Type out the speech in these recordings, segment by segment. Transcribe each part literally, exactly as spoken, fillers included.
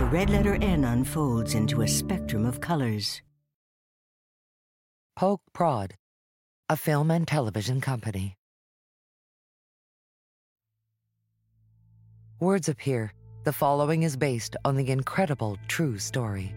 red letter N unfolds into a spectrum of colors. Poke Prod, a film and television company. Words appear. The following is based on the incredible true story.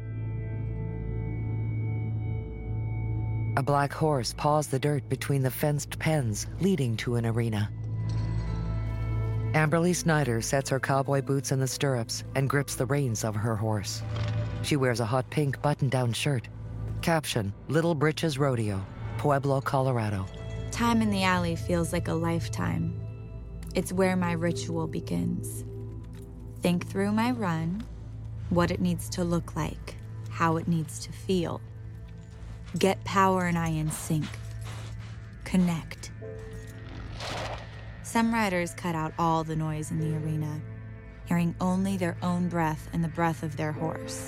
A black horse paws the dirt between the fenced pens leading to an arena. Amberly Snyder sets her cowboy boots in the stirrups and grips the reins of her horse. She wears a hot pink button-down shirt. Caption, Little Britches Rodeo, Pueblo, Colorado. Time in the alley feels like a lifetime. It's where my ritual begins. Think through my run, what it needs to look like, how it needs to feel. Get Power and I in sync. Connect. Some riders cut out all the noise in the arena, hearing only their own breath and the breath of their horse.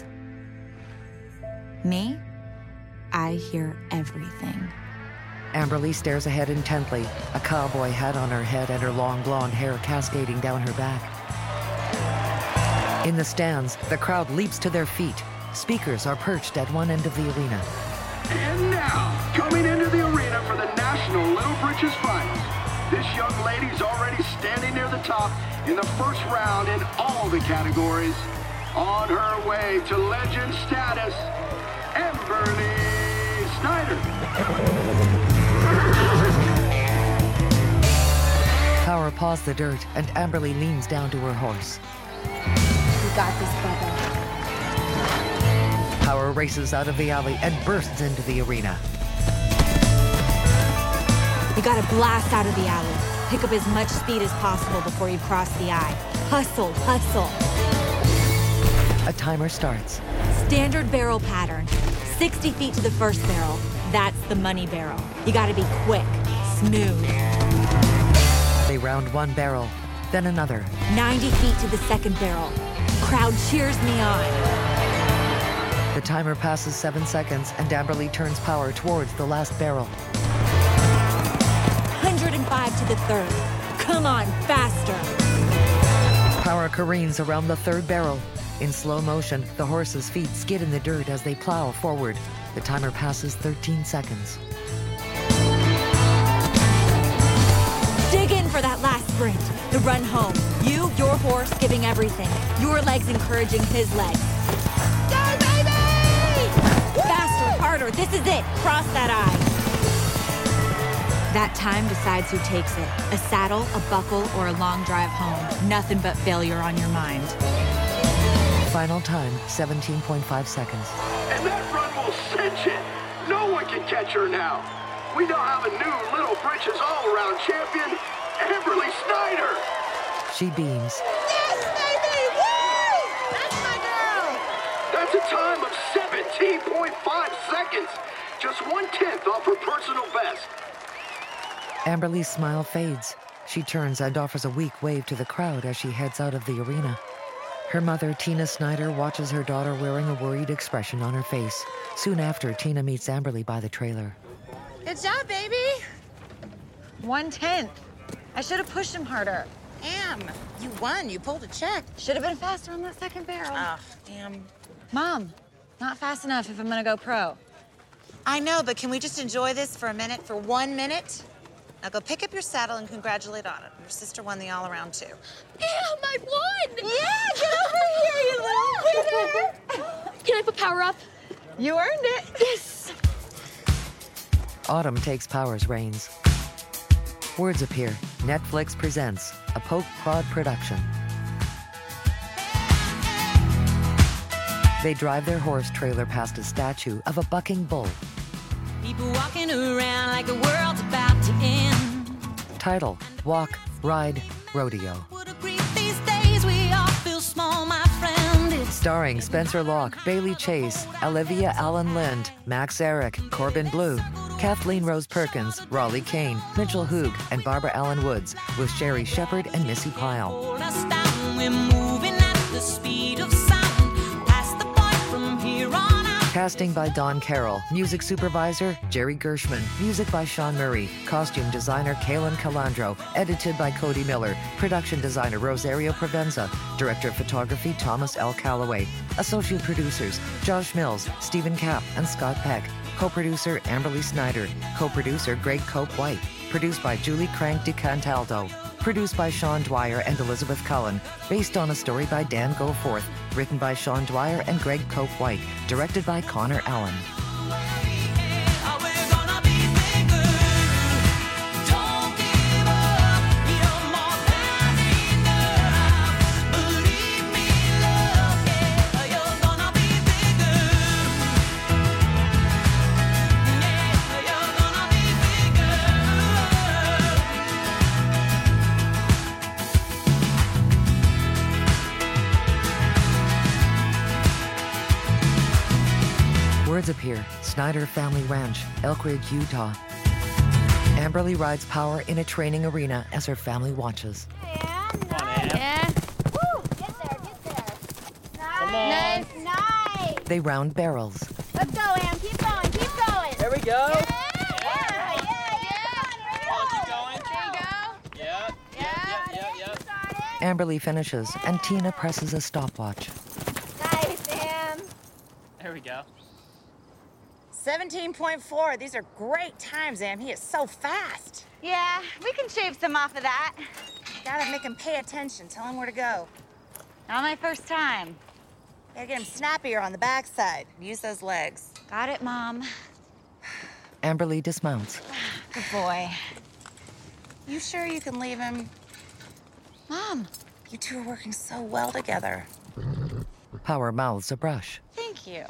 Me? I hear everything. Amberly stares ahead intently, a cowboy hat on her head and her long blonde hair cascading down her back. In the stands, the crowd leaps to their feet. Speakers are perched at one end of the arena. And now, coming into the arena for the National Little Britches Finals, this young lady's already standing near the top in the first round in all the categories. On her way to legend status, Amberly Snyder. Power paws the dirt, and Amberly leans down to her horse. You got this, brother. Power races out of the alley and bursts into the arena. You gotta blast out of the alley. Pick up as much speed as possible before you cross the eye. Hustle, hustle. A timer starts. Standard barrel pattern. sixty feet to the first barrel. That's the money barrel. You gotta be quick, smooth. They round one barrel, then another. ninety feet to the second barrel. Crowd cheers me on. The timer passes seven seconds, and Amberly turns Power towards the last barrel. one hundred five to the third. Come on, faster. Power careens around the third barrel. In slow motion, the horse's feet skid in the dirt as they plow forward. The timer passes thirteen seconds. Dig in for that last sprint. The run home. You, your horse, giving everything. Your legs encouraging his legs. Go, baby! Faster, harder. This is it. Cross that eye. That time decides who takes it. A saddle, a buckle, or a long drive home. Nothing but failure on your mind. Final time, seventeen point five seconds. And that run will cinch it. No one can catch her now. We now have a new Little Britches all-around champion, Amberly Snyder. She beams. Yes, baby! Woo! That's my girl! That's a time of seventeen point five seconds. Just one-tenth off her personal best. Amberly's smile fades. She turns and offers a weak wave to the crowd as she heads out of the arena. Her mother, Tina Snyder, watches her daughter wearing a worried expression on her face. Soon after, Tina meets Amberly by the trailer. Good job, baby! One-tenth. I should have pushed him harder. Am, you won. You pulled a check. Should have been faster on that second barrel. Oh, damn. Mom, not fast enough if I'm gonna go pro. I know, but can we just enjoy this for a minute, for one minute? Now go pick up your saddle and congratulate Autumn. Your sister won the all-around, too. Damn, I won! Yeah, get over here, you little quitter! Can I put Power up? You earned it. Yes! Autumn takes Power's reins. Words appear. Netflix presents a Poke Prod production. They drive their horse trailer past a statue of a bucking bull. People walking around like the world's about to end. Title, Walk, Ride, Rodeo. Would agree these days we all feel small, my friend. It's Starring Spencer Locke, Bailey Chase, Olivia Allen Lind, Max Eric, Corbin Blue, Kathleen Rose Perkins, Raleigh Kane, Mitchell Hoog, and Barbara Allen Woods, with Sherry Shepard and Missy Pyle. hold us down. We're moving at the speed of sound. Past the point from here on out. Casting by Don Carroll. Music supervisor, Jerry Gershman. Music by Sean Murray. Costume designer, Kaylin Calandro. Edited by Cody Miller. Production designer, Rosario Provenza. Director of photography, Thomas L. Calloway. Associate producers, Josh Mills, Stephen Kapp, and Scott Peck. Co-producer, Amberly Snyder. Co-producer, Greg Cope White. Produced by Julie Crank DeCantaldo. Produced by Sean Dwyer and Elizabeth Cullen. Based on a story by Dan Goforth. Written by Sean Dwyer and Greg Cope White. Directed by Connor Allen. Words appear. Snyder Family Ranch, Elk Ridge, Utah. Amberly rides Power in a training arena as her family watches. Yeah, nice. Yeah. Woo! Get there, get there. Nice. Nice. Nice. They round barrels. Let's go, Am. Keep going, keep going. There we go. Yeah, yeah, yeah. yeah. Oh, keep going. There you go. Yeah, yeah, yeah, yeah, yeah. Amberly finishes, and Tina presses a stopwatch. Nice, Am. There we go. seventeen point four. These are great times, Am. He is so fast. Yeah, we can shave some off of that. Gotta make him pay attention. Tell him where to go. Not my first time. Gotta get him snappier on the backside. Use those legs. Got it, Mom. Amberly dismounts. Good boy. You sure you can leave him? Mom. You two are working so well together. Power mouths a brush. Thank you.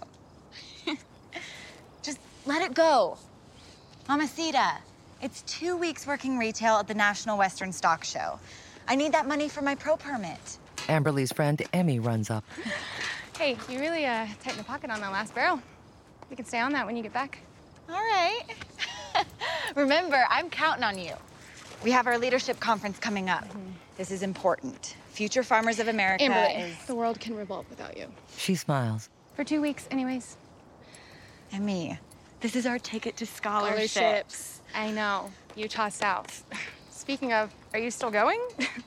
Just let it go. Mamacita, it's two weeks working retail at the National Western Stock Show. I need that money for my pro permit. Amberly's friend Emmy runs up. Hey, you really uh, tightened the pocket on that last barrel. We can stay on that when you get back. All right. Remember, I'm counting on you. We have our leadership conference coming up. Mm-hmm. This is important. Future Farmers of America Amberly, is... the world can revolve without you. She smiles. For two weeks, anyways. And me. This is our ticket to scholarships. Scholarships. I know. Utah South. Speaking of, are you still going?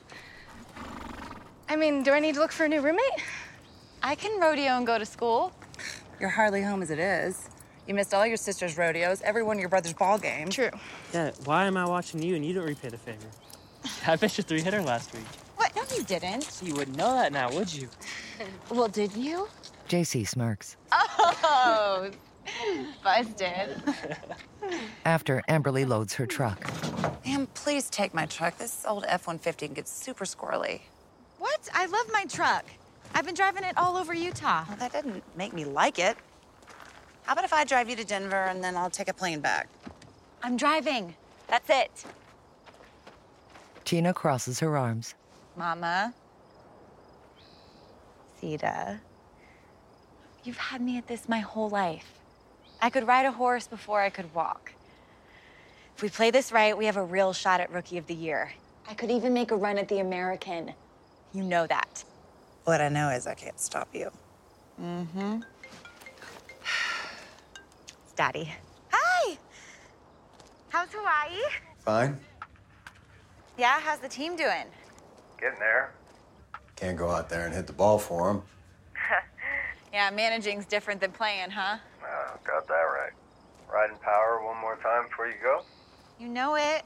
I mean, do I need to look for a new roommate? I can rodeo and go to school. You're hardly home as it is. You missed all your sister's rodeos, every one of your brother's ball games. True. Yeah, why am I watching you and you didn't repay the favor? I bet you three-hitter last week. What? No, you didn't. You wouldn't know that now, would you? Well, did you? J C smirks. Oh, busted. After, Amberly loads her truck. Ma'am, please take my truck. This old F one fifty can get super squirrely. What? I love my truck. I've been driving it all over Utah. Well, that didn't make me like it. How about if I drive you to Denver and then I'll take a plane back? I'm driving. That's it. Tina crosses her arms. Mama. Sita. You've had me at this my whole life. I could ride a horse before I could walk. If we play this right, we have a real shot at Rookie of the Year. I could even make a run at the American. You know that. What I know is I can't stop you. Mm-hmm. It's Daddy. Hi! How's Hawaii? Fine. Yeah, how's the team doing? Getting there. Can't go out there and hit the ball for them. Yeah, managing's different than playing, huh? Uh, got that right. Riding Power one more time before you go? You know it.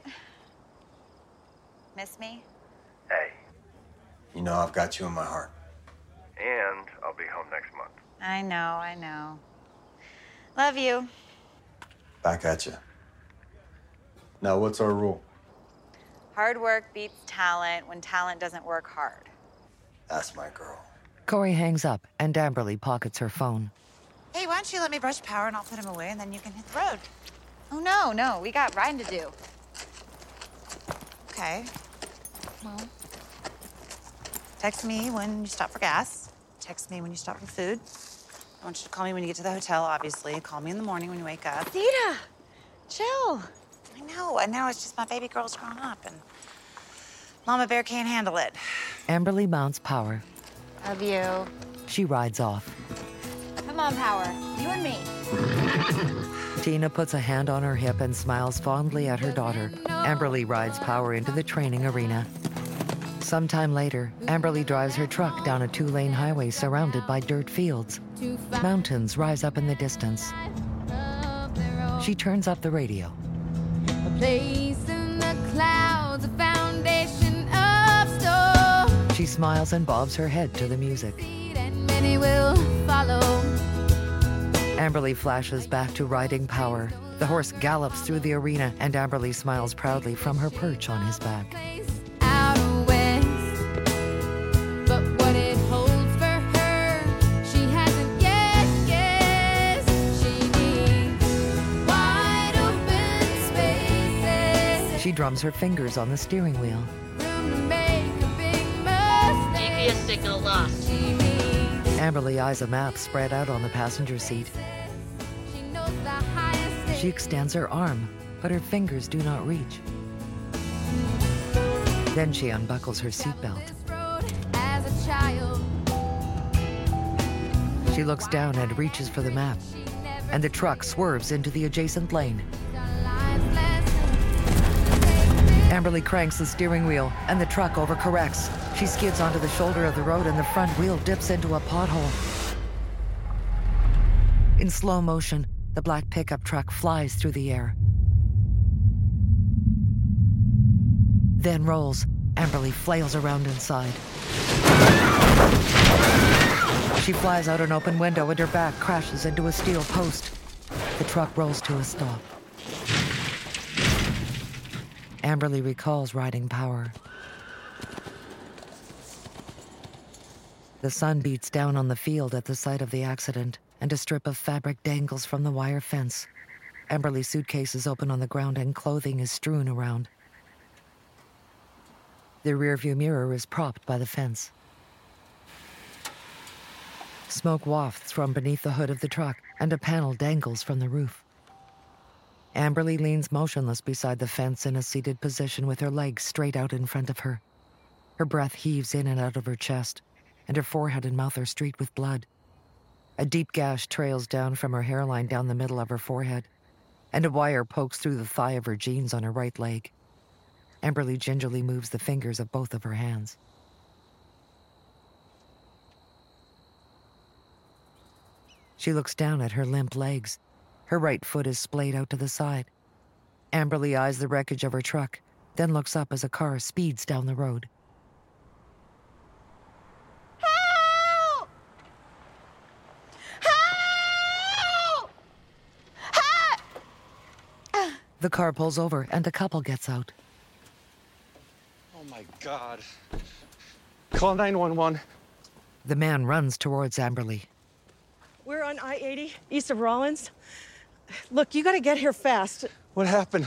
Miss me? Hey, you know I've got you in my heart. And I'll be home next month. I know, I know. Love you. Back at you. Now, what's our rule? Hard work beats talent when talent doesn't work hard. That's my girl. Corey hangs up, and Amberly pockets her phone. Hey, why don't you let me brush Power and I'll put him away and then you can hit the road. Oh, no, no, we got riding to do. Okay. Well, text me when you stop for gas. Text me when you stop for food. I want you to call me when you get to the hotel, obviously. Call me in the morning when you wake up. Sita, chill. I know, I know. It's just my baby girl's grown up and Mama Bear can't handle it. Amberly mounts Power. Love you. She rides off. Come Come on, Power. You and me. Tina puts a hand on her hip and smiles fondly at her daughter. Amberly rides Power into the training arena. Sometime later, Amberly drives her truck down a two-lane highway surrounded by dirt fields. Mountains rise up in the distance. She turns up the radio. A place in the clouds, a foundation of stone. She smiles and bobs her head to the music. And many will follow. Amberly flashes back to riding Power. The horse gallops through the arena, and Amberly smiles proudly from her perch on his back. Out west, but what it holds for her, she hasn't yet guessed. She needs wide open spaces. She drums her fingers on the steering wheel. Room to make a big mistake. G P S signal lost. She needs Amberly eyes a map spread out on the passenger seat. She knows the highest She extends her arm, but her fingers do not reach. Then she unbuckles her seatbelt. as a child. She looks down and reaches for the map, and the truck swerves into the adjacent lane. Amberly cranks the steering wheel, and the truck overcorrects. She skids onto the shoulder of the road, and the front wheel dips into a pothole. In slow motion, the black pickup truck flies through the air. Then rolls. Amberly flails around inside. She flies out an open window, and her back crashes into a steel post. The truck rolls to a stop. Amberly recalls riding Power. The sun beats down on the field at the site of the accident, and a strip of fabric dangles from the wire fence. Amberly's suitcase is open on the ground, and clothing is strewn around. The rearview mirror is propped by the fence. Smoke wafts from beneath the hood of the truck, and a panel dangles from the roof. Amberly leans motionless beside the fence in a seated position with her legs straight out in front of her. Her breath heaves in and out of her chest, and her forehead and mouth are streaked with blood. A deep gash trails down from her hairline down the middle of her forehead, and a wire pokes through the thigh of her jeans on her right leg. Amberly gingerly moves the fingers of both of her hands. She looks down at her limp legs. Her right foot is splayed out to the side. Amberly eyes the wreckage of her truck, then looks up as a car speeds down the road. Help! Help! Help! The car pulls over, and a couple gets out. Oh my God. Call nine one one. The man runs towards Amberly. We're on I eighty, east of Rollins. Look, you gotta get here fast. What happened?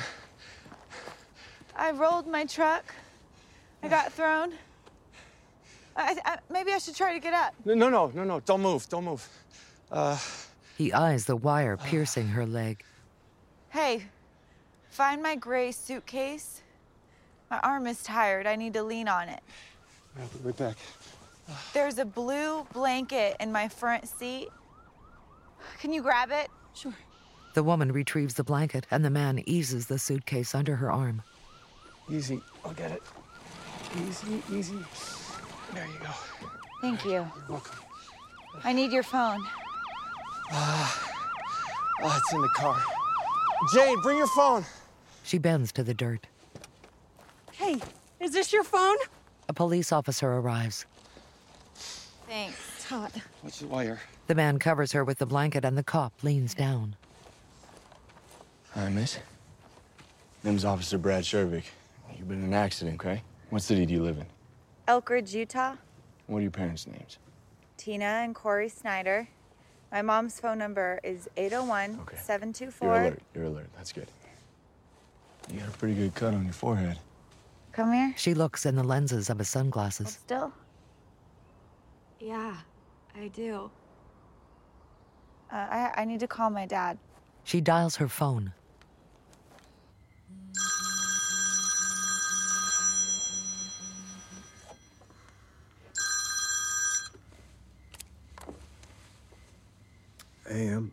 I rolled my truck. I got thrown. I, I, maybe I should try to get up. No, no, no, no, no. Don't move. Don't move. Uh. He eyes the wire piercing her leg. Hey, find my gray suitcase. My arm is tired. I need to lean on it. I'll be right back. There's a blue blanket in my front seat. Can you grab it? Sure. The woman retrieves the blanket, and the man eases the suitcase under her arm. Easy. I'll get it. Easy, easy. There you go. Thank you. You're welcome. I need your phone. Ah. Oh, it's in the car. Jane, bring your phone. She bends to the dirt. Hey, is this your phone? A police officer arrives. Thanks. It's hot. What's the wire? The man covers her with the blanket, and the cop leans down. Hi, miss. Name's Officer Brad Shervick. You've been in an accident, okay? What city do you live in? Elk Ridge, Utah. What are your parents' names? Tina and Corey Snyder. My mom's phone number is eight oh one, seven two four. You're alert. You're alert. That's good. You got a pretty good cut on your forehead. Come here. She looks in the lenses of his sunglasses. Still? Yeah, I do. Uh, I, I need to call my dad. She dials her phone. Am.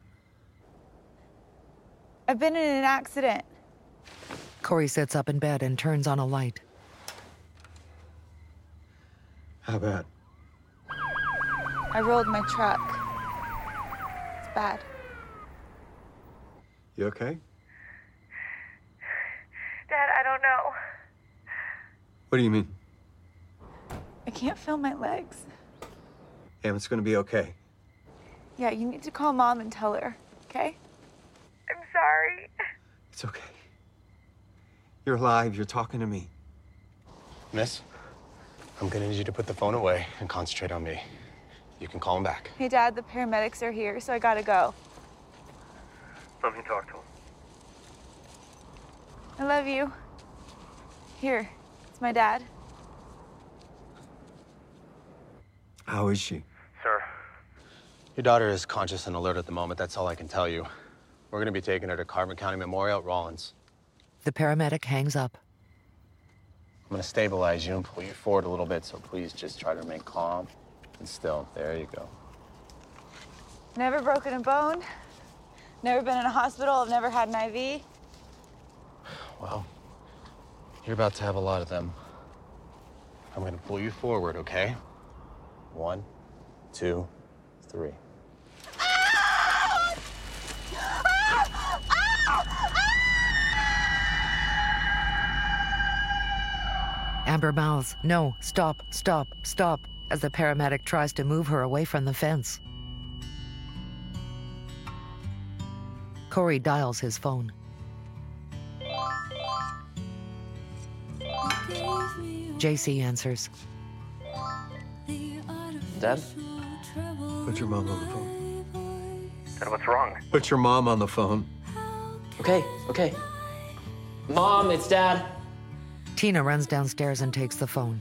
I've been in an accident. Corey sits up in bed and turns on a light. How bad? I rolled my truck. It's bad. You okay? Dad, I don't know. What do you mean? I can't feel my legs. Am, it's gonna be okay. Yeah, you need to call Mom and tell her, okay? I'm sorry. It's okay. You're alive, you're talking to me. Miss, I'm gonna need you to put the phone away and concentrate on me. You can call him back. Hey, Dad, the paramedics are here, so I gotta go. Let me talk to him. I love you. Here, it's my dad. How is she? Sir. Your daughter is conscious and alert at the moment. That's all I can tell you. We're gonna be taking her to Carbon County Memorial at Rollins. The paramedic hangs up. I'm gonna stabilize you and pull you forward a little bit, so please just try to remain calm and still. There you go. Never broken a bone. Never been in a hospital. I've never had an I V. Well, you're about to have a lot of them. I'm gonna pull you forward, okay? One, two, three. Amber mouths, "No, stop, stop, stop," as the paramedic tries to move her away from the fence. Corey dials his phone. J C answers. Dad? Put your mom on the phone. Dad, what's wrong? Put your mom on the phone. Okay, okay. Mom, it's Dad. Tina runs downstairs and takes the phone.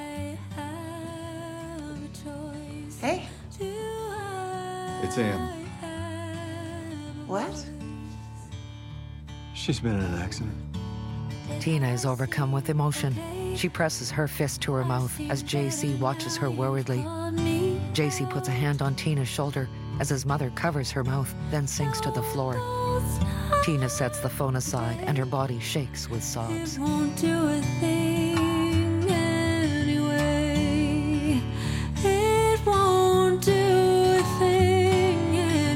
Hey. It's Am. What? She's been in an accident. Tina is overcome with emotion. She presses her fist to her mouth as J C watches her worriedly. J C puts a hand on Tina's shoulder as his mother covers her mouth, then sinks to the floor. Tina sets the phone aside and her body shakes with sobs. Won't do a thing anyway. It won't do a thing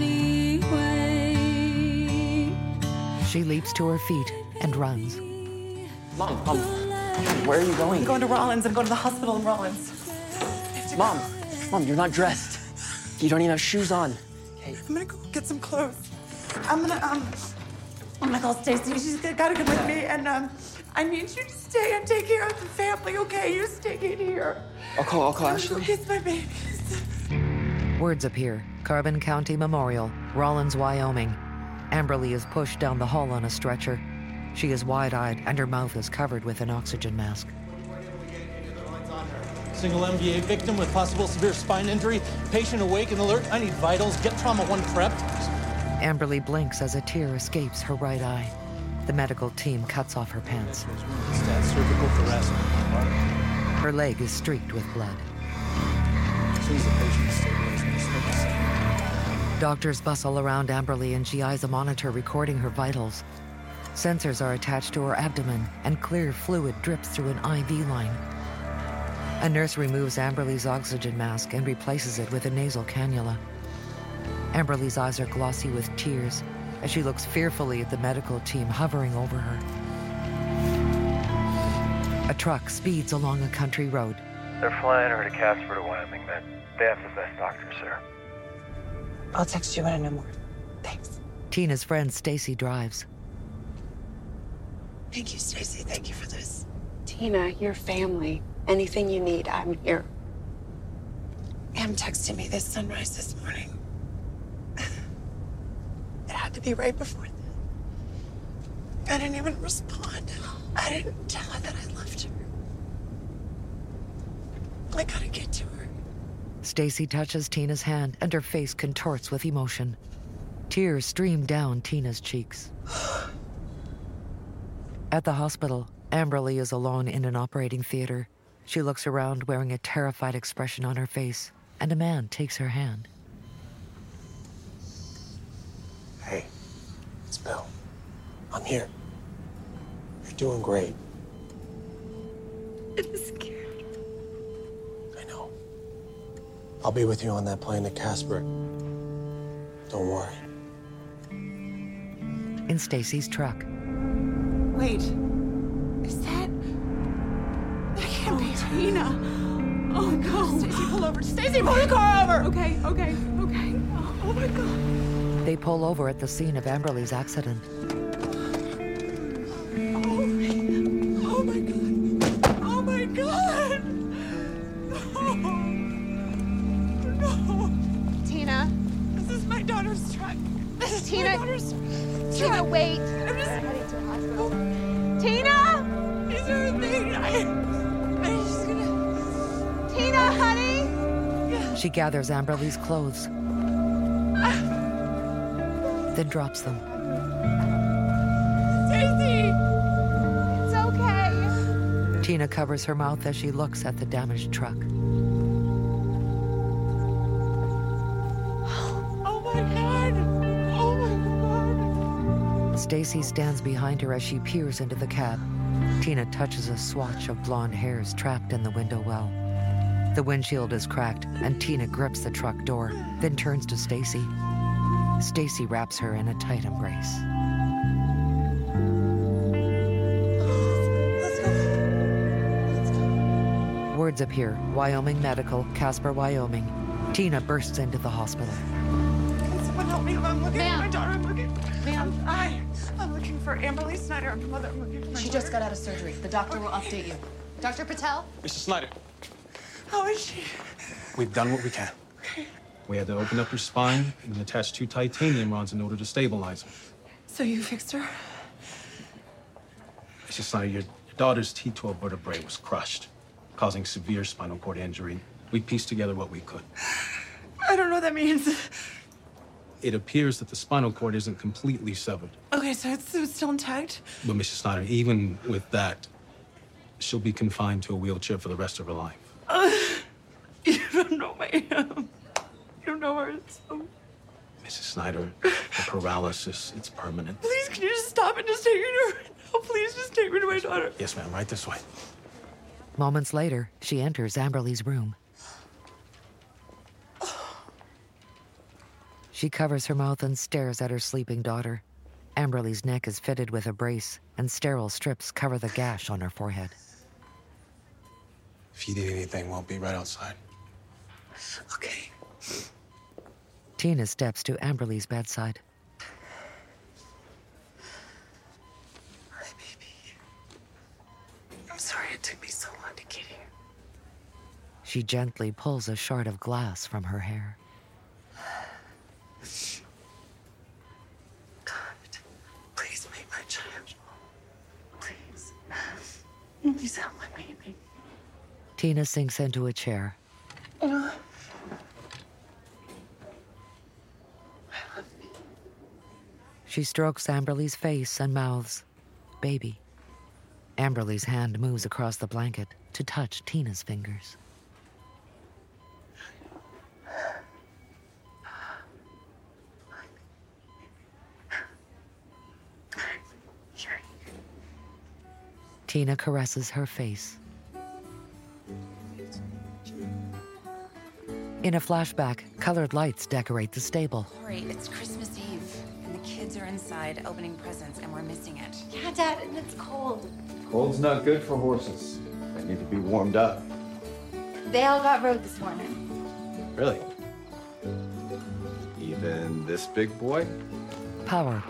anyway. She leaps to her feet and runs. Mom, Mom, where are you going? I'm going to Rollins. I'm going to the hospital in Rollins. Mom, Mom, you're not dressed. You don't even have shoes on. Okay. I'm gonna go get some clothes. I'm gonna, um, I'm gonna call Stacy. She's gotta come with me, and, um, I need you to stay and take care of the family, okay? You stay in here. I'll call, I'll call I'm Ashley. gonna go kiss my babies. Words appear. Carbon County Memorial, Rollins, Wyoming. Amberly is pushed down the hall on a stretcher. She is wide-eyed and her mouth is covered with an oxygen mask. Single M D A victim with possible severe spine injury. Patient awake and alert. I need vitals. Get trauma one prepped. Amberly blinks as a tear escapes her right eye. The medical team cuts off her pants. Stat cervical thoracic. Her leg is streaked with blood. Please, the patient is stabilized. Doctors bustle around Amberly and she eyes a monitor recording her vitals. Sensors are attached to her abdomen and clear fluid drips through an I V line. A nurse removes Amberly's oxygen mask and replaces it with a nasal cannula. Amberly's eyes are glossy with tears as she looks fearfully at the medical team hovering over her. A truck speeds along a country road. They're flying her to Casper to Wyoming, man. They have the best doctors there. I'll text you when I know more. Thanks. Tina's friend Stacy drives. Thank you, Stacy. Thank you for this. Tina, your family. Anything you need, I'm here. Am texted me this sunrise this morning. It had to be right before that. I didn't even respond. I didn't tell her that I loved her. I gotta get to her. Stacy touches Tina's hand and her face contorts with emotion. Tears stream down Tina's cheeks. At the hospital, Amberly is alone in an operating theater. She looks around wearing a terrified expression on her face, and a man takes her hand. Bill. I'm here. You're doing great. I'm scared. I know. I'll be with you on that plane to Casper. Don't worry. In Stacy's truck. Wait. Is that... That can't be Tina. Oh, no. Stacy, pull over. Stacy, pull the car over. Okay, okay, okay. Oh, oh my God. They pull over at the scene of Amberly's accident. Oh, oh my God. Oh my God. No. No. Tina. This is my daughter's truck. This is My Tina. daughter's Tina, truck. wait. I'm just heading to the hospital. Tina! Is there a thing? I, I'm just gonna... Tina, honey! She gathers Amberly's clothes, then drops them. Stacy! It's okay. Tina covers her mouth as she looks at the damaged truck. Oh my God! Oh my God! Stacy stands behind her as she peers into the cab. Tina touches a swatch of blonde hairs trapped in the window well. The windshield is cracked, and Tina grips the truck door, then turns to Stacy. Stacy wraps her in a tight embrace. Let's go. Let's go. Words appear. Wyoming Medical, Casper, Wyoming. Tina bursts into the hospital. Can someone help me? I'm looking Ma'am. for my daughter. I'm looking. Ma'am. I, I'm looking for Amberly Snyder. I'm her mother. I'm looking for my She daughter. just got out of surgery. The doctor will update you. Doctor Patel? Mister Snyder, How is she? we've done what we can. Okay. We had to open up her spine and attach two titanium rods in order to stabilize her. So you fixed her? Mister Snyder, your, your daughter's T twelve vertebrae was crushed, causing severe spinal cord injury. We pieced together what we could. I don't know what that means. It appears that the spinal cord isn't completely severed. Okay, so it's, so it's still intact? But Mister Snyder, even with that, she'll be confined to a wheelchair for the rest of her life. Uh, you don't know my um, You don't know her. So... Missus Snyder, the paralysis, it's permanent. Please, can you just stop and just take me to her? No, please, just take me to my daughter. Yes, ma'am, right this way. Moments later, she enters Amberly's room. She covers her mouth and stares at her sleeping daughter. Amberly's neck is fitted with a brace, and sterile strips cover the gash on her forehead. If you need anything, we'll be right outside. Okay. Tina steps to Amberly's bedside. Hi, baby. I'm sorry it took me so long to get here. She gently pulls a shard of glass from her hair. God, please make my child. Please. Please help my baby. Tina sinks into a chair. Uh, She strokes Amberly's face and mouths, "Baby." Amberly's hand moves across the blanket to touch Tina's fingers. Tina caresses her face. In a flashback, colored lights decorate the stable. Lori, it's Christmas Eve, and the kids are inside opening presents, and we're missing it. Yeah, Dad, and it's cold. Cold's not good for horses. They need to be warmed up. They all got rode this morning. Really? Even this big boy? Power.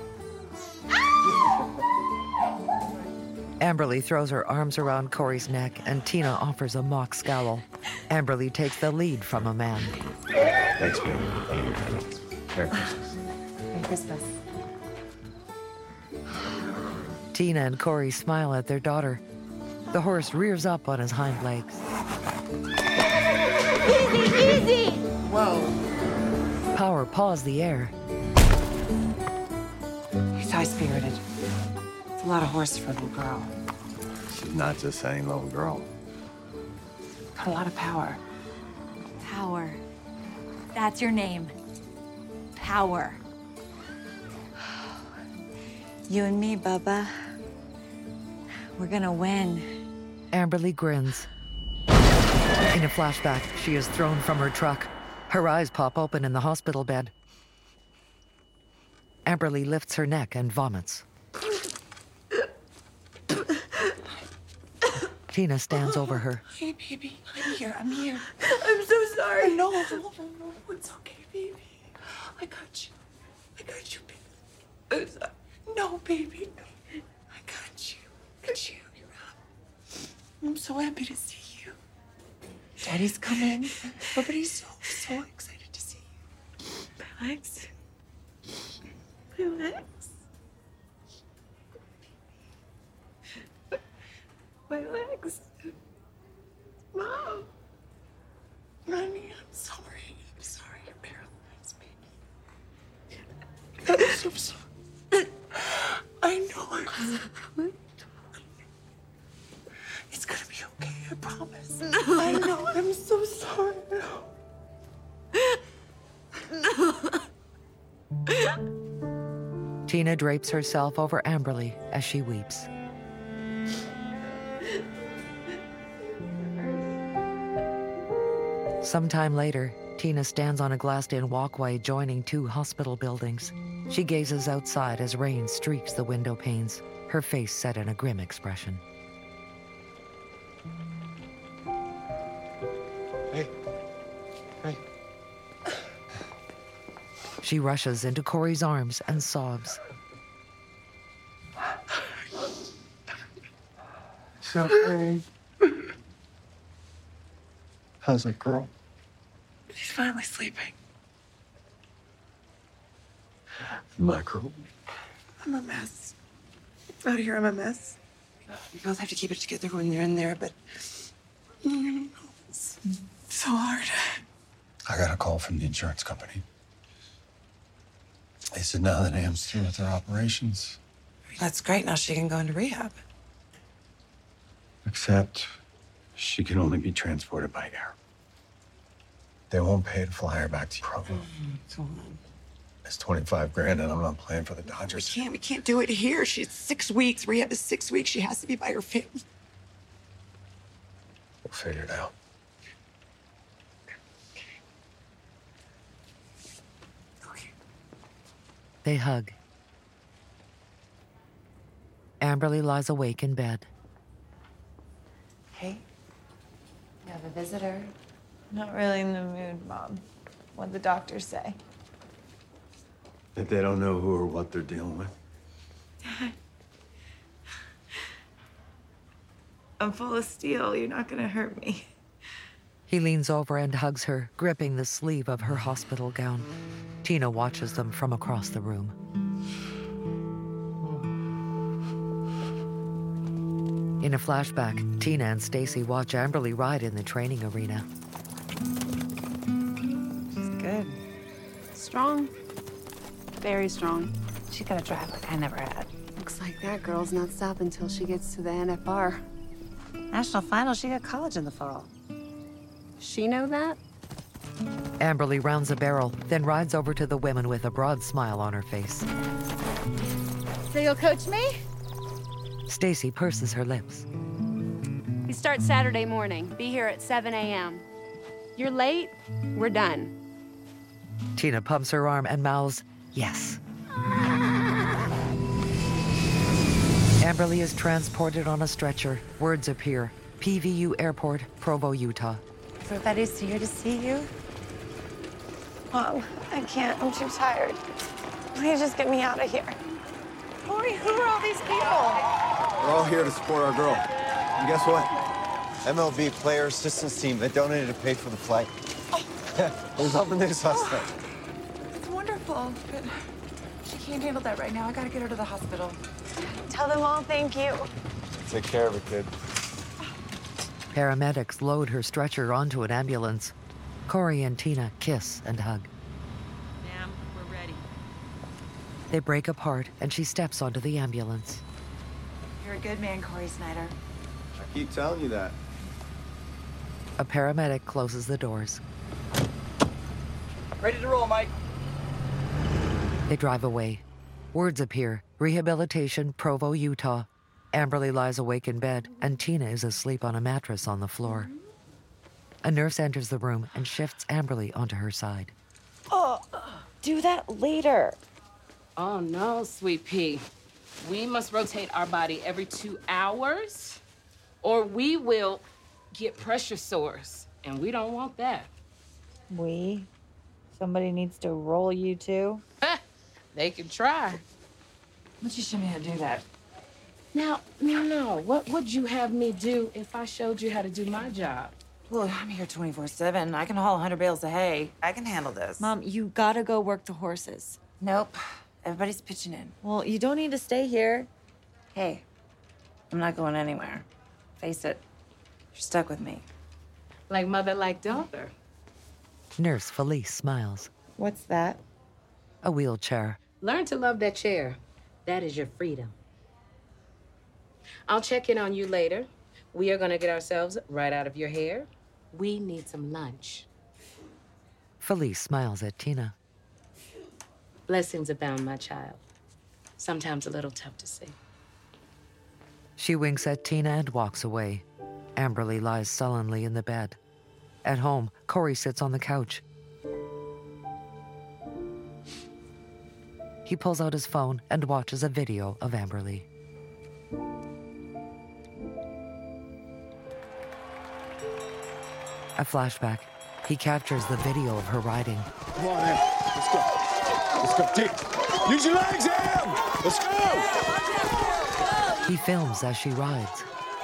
Amberly throws her arms around Corey's neck, and Tina offers a mock scowl. Amberly takes the lead from a man. Thanks, baby. Merry Christmas. Merry Christmas. Tina and Corey smile at their daughter. The horse rears up on his hind legs. Easy, easy! Whoa. Power paws the air. He's high-spirited. It's a lot of horse for a little girl. She's not just any little girl. Got a lot of power. Power. That's your name. Power. You and me, Bubba. We're gonna win. Amberly grins. In a flashback, she is thrown from her truck. Her eyes pop open in the hospital bed. Amberly lifts her neck and vomits. Tina stands over her. Hey, baby, I'm here, I'm here. I'm so sorry. No, no, no, no, it's okay, baby. I got you. I got you, baby. I'm sorry. No, baby. I got you. I got you. You're up. I'm so happy to see you. Daddy's coming. Everybody's so, so excited to see you. My legs. My legs. My legs. Mom. Honey, I'm sorry. I'm sorry you're paralyzed, baby. I'm so sorry. I know I'm It's gonna be okay, I promise. No. I know, I'm so sorry. No. Tina drapes herself over Amberly as she weeps. Sometime later, Tina stands on a glassed-in walkway joining two hospital buildings. She gazes outside as rain streaks the window panes, her face set in a grim expression. Hey. Hey. She rushes into Corey's arms and sobs. It's okay. How's it, girl? She's finally sleeping. My girl. I'm a mess. Out here, I'm a mess. You both have to keep it together when you're in there, but it's so hard. I got a call from the insurance company. They said now that Am's through with her operations. That's great. Now she can go into rehab. Except she can only be transported by air. They won't pay to fly her back to Provo. Come on. It's twenty-five grand, and I'm not playing for the We Dodgers. can't. We can't do it here. She's six weeks. Rehab is six weeks. She has to be by her family. We'll figure it out. They hug. Amberly lies awake in bed. Hey, you have a visitor. Not really in the mood, Mom. What'd the doctors say? That they don't know who or what they're dealing with. I'm full of steel. You're not gonna hurt me. He leans over and hugs her, gripping the sleeve of her hospital gown. Tina watches them from across the room. In a flashback, Tina and Stacy watch Amberly ride in the training arena. She's good. Strong. Very strong. She's gonna drive like I never had. Looks like that girl's not stopping until she gets to the N F R. National final, she got college in the fall. She know that? Amberly rounds a barrel, then rides over to the women with a broad smile on her face. So you'll coach me? Stacy purses her lips. We start Saturday morning. Be here at seven a m You're late, we're done. Tina pumps her arm and mouths, yes. Amberly is transported on a stretcher. Words appear. P V U Airport, Provo, Utah. Everybody's here to see you. Mom, I can't. I'm too tired. Please just get me out of here. Corey, who are all these people? We're all here to support our girl. And guess what? M L B player assistance team. They donated to pay for the flight. It was helping this hustle. It's wonderful, but she can't handle that right now. I gotta get her to the hospital. Tell them all thank you. Take care of it, kid. Paramedics load her stretcher onto an ambulance. Corey and Tina kiss and hug. Ma'am, we're ready. They break apart, and she steps onto the ambulance. You're a good man, Corey Snyder. I keep telling you that. A paramedic closes the doors. Ready to roll, Mike. They drive away. Words appear. Rehabilitation, Provo, Utah. Amberly lies awake in bed, and Tina is asleep on a mattress on the floor. A nurse enters the room and shifts Amberly onto her side. Oh, do that later. Oh, no, sweet pea. We must rotate our body every two hours, or we will get pressure sores, and we don't want that. We? Somebody needs to roll you too? They can try. Why don't you show me how to do that? Now, no, no. What would you have me do if I showed you how to do my job? Well, I'm here twenty-four seven. I can haul one hundred bales of hay. I can handle this. Mom, you gotta go work the horses. Nope. Everybody's pitching in. Well, you don't need to stay here. Hey, I'm not going anywhere. Face it, you're stuck with me. Like mother, like daughter. Nurse Felice smiles. What's that? A wheelchair. Learn to love that chair. That is your freedom. I'll check in on you later. We are gonna get ourselves right out of your hair. We need some lunch. Felice smiles at Tina. Blessings abound, my child. Sometimes a little tough to see. She winks at Tina and walks away. Amberly lies sullenly in the bed. At home, Corey sits on the couch. He pulls out his phone and watches a video of Amberly. A flashback. He captures the video of her riding. Come on, Em. Let's go. Let's go. Deep. Use your legs, Em. Let's go. He films as she rides.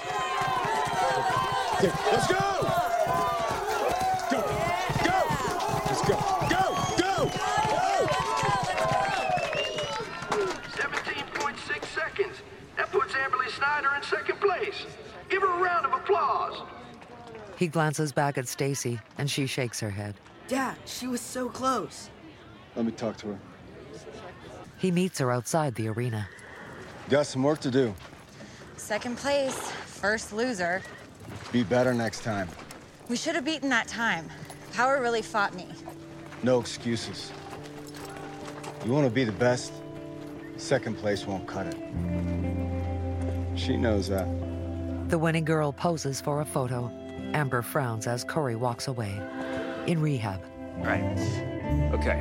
Dick, let's go. Let's go. Go. Let's go. Go. Go. Go. seventeen point six seconds. That puts Amberly Snyder in second place. Give her a round of applause. He glances back at Stacy, and she shakes her head. Dad, she was so close. Let me talk to her. He meets her outside the arena. Got some work to do. Second place, first loser. Be better next time. We should have beaten that time. Power really fought me. No excuses. You want to be the best? Second place won't cut it. She knows that. The winning girl poses for a photo. Amber frowns as Corey walks away. In rehab. Right. Okay.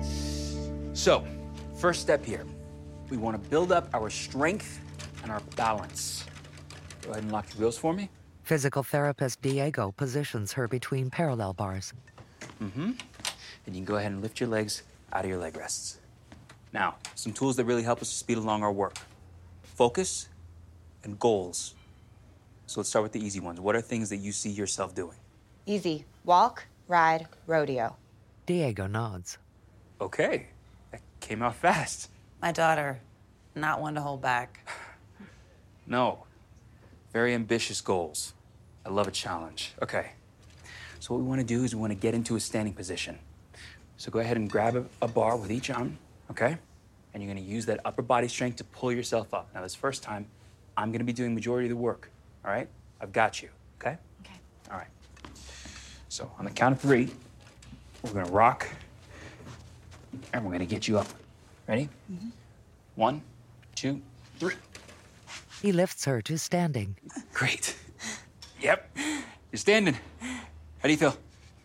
So, first step here. We want to build up our strength and our balance. Go ahead and lock your wheels for me. Physical therapist Diego positions her between parallel bars. Mm-hmm. And you can go ahead and lift your legs out of your leg rests. Now, some tools that really help us to speed along our work. Focus and goals. So let's start with the easy ones. What are things that you see yourself doing? Easy. Walk, ride, rodeo. Diego nods. Okay. That came out fast. My daughter, not one to hold back. No. Very ambitious goals. I love a challenge. Okay. So what we want to do is we want to get into a standing position. So go ahead and grab a, a bar with each arm, okay? And you're going to use that upper body strength to pull yourself up. Now, this first time, I'm going to be doing majority of the work, all right? I've got you, okay? Okay. All right. So on the count of three, we're going to rock, and we're going to get you up. Ready? Mm-hmm. One, two, three. He lifts her to standing. Great. Yep. You're standing. How do you feel?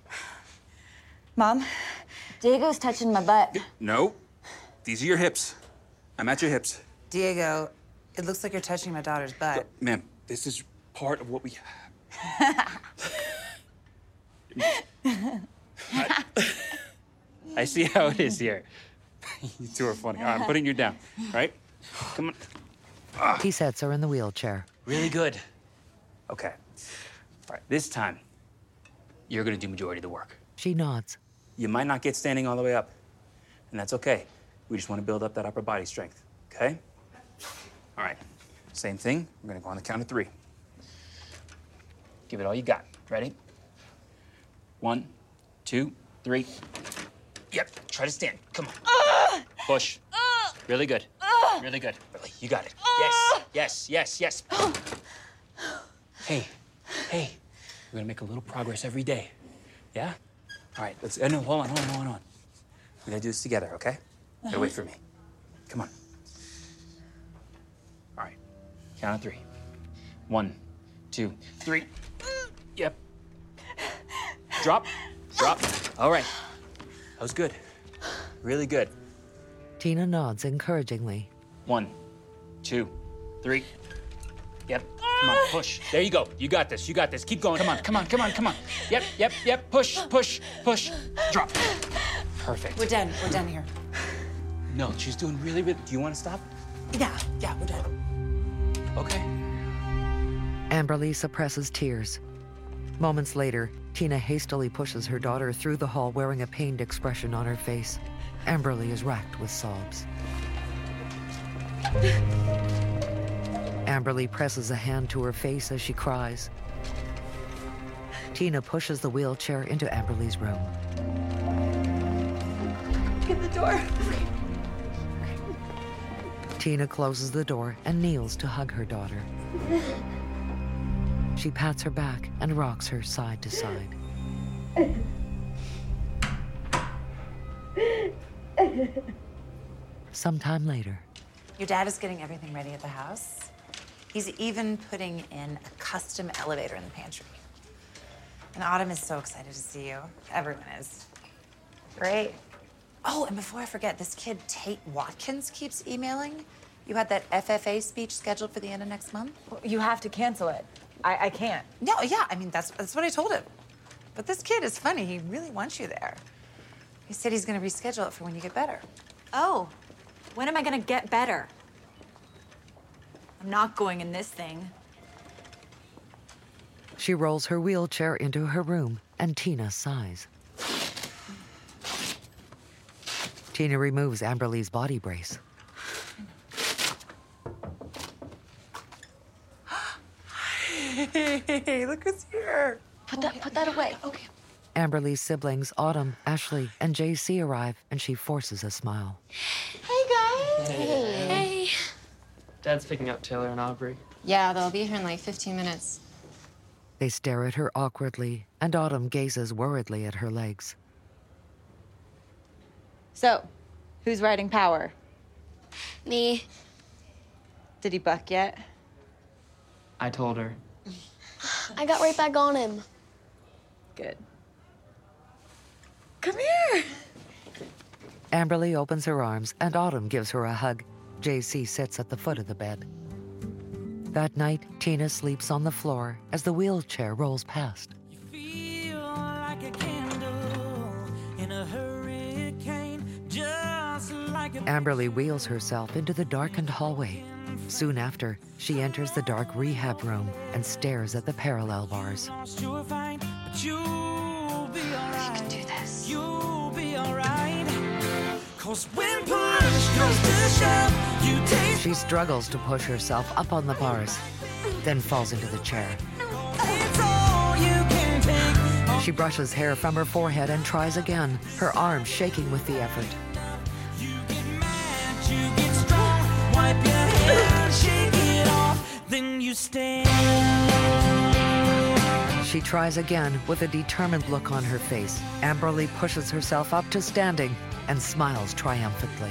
Mom, Diego's touching my butt. No. These are your hips. I'm at your hips. Diego, it looks like you're touching my daughter's butt. Ma'am, this is part of what we... I, I see how it is here. You two are funny. All right, I'm putting you down, all right? Come on. Ah. He sets her in the wheelchair. Really good. Okay. All right, this time, you're gonna do majority of the work. She nods. You might not get standing all the way up, and that's okay. We just want to build up that upper body strength, okay? All right, same thing. We're gonna go on the count of three. Give it all you got. Ready? One, two, three. Yep, try to stand. Come on. Uh, Push. uh, Really good. uh, Really good. Really, you got it. Uh, Yes, yes, yes, yes. Hey, hey, we're gonna make a little progress every day. Yeah? All right, let's, uh, no, hold on, hold on, hold on. We gotta do this together, okay? You gotta wait for me. Come on. Count of three. One, two, three. Yep. Drop, drop. All right. That was good. Really good. Tina nods encouragingly. One, two, three. Yep. Come on, push. There you go. You got this. You got this. Keep going. Come on, come on, come on, come on. Yep, yep, yep. Push, push, push. Drop. Perfect. We're done. We're done here. No, she's doing really good. Do you want to stop? Yeah, yeah, we're done. Okay. Amberly suppresses tears. Moments later, Tina hastily pushes her daughter through the hall wearing a pained expression on her face. Amberly is racked with sobs. Amberly presses a hand to her face as she cries. Tina pushes the wheelchair into Amberly's room. Get the door. Tina closes the door and kneels to hug her daughter. She pats her back and rocks her side to side. Sometime later. Your dad is getting everything ready at the house. He's even putting in a custom elevator in the pantry. And Autumn is so excited to see you. Everyone is. Great. Oh, and before I forget, this kid Tate Watkins keeps emailing. You had that F F A speech scheduled for the end of next month? You have to cancel it. I, I can't. No, yeah, I mean, that's, that's what I told him. But this kid is funny. He really wants you there. He said he's gonna reschedule it for when you get better. Oh, when am I gonna get better? I'm not going in this thing. She rolls her wheelchair into her room, and Tina sighs. Tina removes Amberly's body brace. Hey, look who's here. Put that, put that away. Okay. Amberly's siblings, Autumn, Ashley, and J C arrive, and she forces a smile. Hey, guys. Hey. Hey. Dad's picking up Taylor and Aubrey. Yeah, they'll be here in like fifteen minutes. They stare at her awkwardly, and Autumn gazes worriedly at her legs. So, who's riding Power? Me. Did he buck yet? I told her. I got right back on him. Good. Come here. Amberly opens her arms, and Autumn gives her a hug. J C sits at the foot of the bed. That night, Tina sleeps on the floor as the wheelchair rolls past. Feel like a candle in a hurricane, just like a... Amberly wheels herself into the darkened hallway. Soon after, she enters the dark rehab room and stares at the parallel bars. You're fine, but you'll be alright. We can do this. You'll be alright. 'Cause when push comes to shove, you taste... She struggles to push herself up on the bars, then falls into the chair. It's all you can take. She brushes hair from her forehead and tries again, her arms shaking with the effort. You get mad, you get strong, wipe your hair, shake it off, then you stand. She tries again with a determined look on her face. Amberly pushes herself up to standing and smiles triumphantly.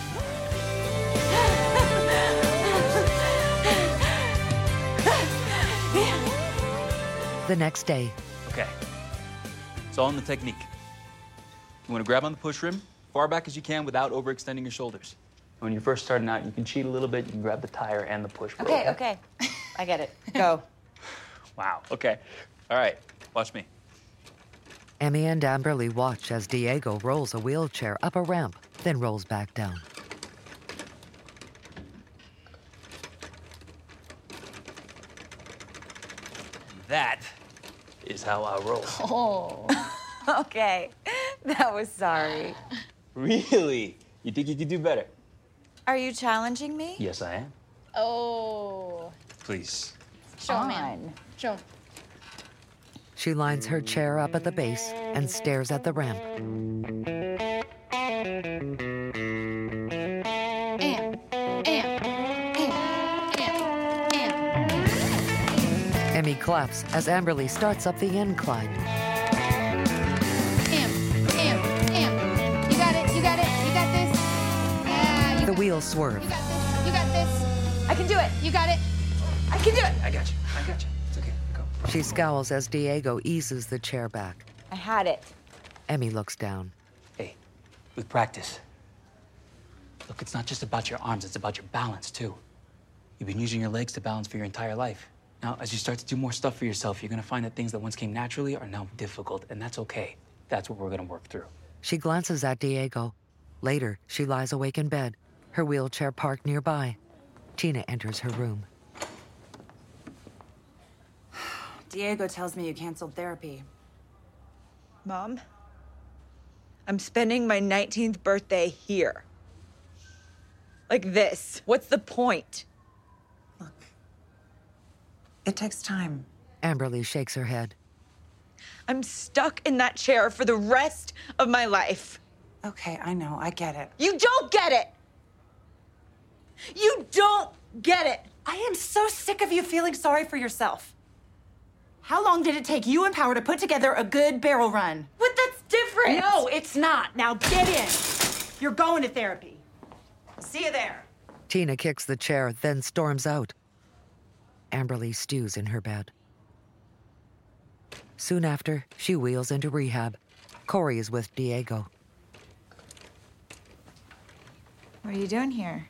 The next day. Okay. It's all in the technique. You want to grab on the push rim, far back as you can without overextending your shoulders. When you're first starting out, you can cheat a little bit. You can grab the tire and the push rim. Okay, okay. I get it. Go. Wow. Okay. All right. Watch me. Emmy and Amberly watch as Diego rolls a wheelchair up a ramp, then rolls back down. That is how I roll. Oh. Okay. That was sorry. Really? You think you could do better? Are you challenging me? Yes, I am. Oh. Please. Show him, man. Show him. She lines her chair up at the base and stares at the ramp. Am. Am. Am. Am. Am. Emmy claps as Amberly starts up the incline. Am. Am. Am. You got it. You got it. You got this. Yeah. You The wheels swerve. You got this. You got this. I can do it. You got it. I can do it. I got you. I got you. It's okay. Go. She scowls as Diego eases the chair back. I had it. Emmy looks down. Hey, with practice. Look, it's not just about your arms, it's about your balance, too. You've been using your legs to balance for your entire life. Now, as you start to do more stuff for yourself, you're gonna find that things that once came naturally are now difficult, and that's okay. That's what we're gonna work through. She glances at Diego. Later, she lies awake in bed, her wheelchair parked nearby. Tina enters her room. Diego tells me you canceled therapy. Mom, I'm spending my nineteenth birthday here. Like this. What's the point? It takes time. Amberly shakes her head. I'm stuck in that chair for the rest of my life. Okay, I know. I get it. You don't get it! You don't get it! I am so sick of you feeling sorry for yourself. How long did it take you and Power to put together a good barrel run? But that's different! No, it's not. Now get in. You're going to therapy. See you there. Tina kicks the chair, then storms out. Amberly stews in her bed. Soon after, she wheels into rehab. Corey is with Diego. What are you doing here?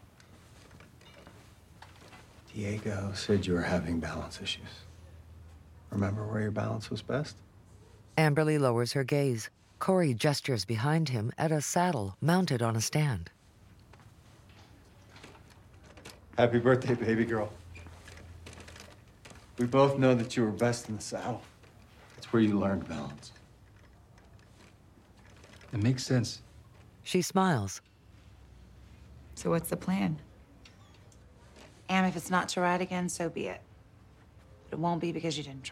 Diego said you were having balance issues. Remember where your balance was best? Amberly lowers her gaze. Corey gestures behind him at a saddle mounted on a stand. Happy birthday, baby girl. We both know that you were best in the saddle. It's where you learned balance. It makes sense. She smiles. So what's the plan? Am, if it's not to ride again, so be it. But it won't be because you didn't try.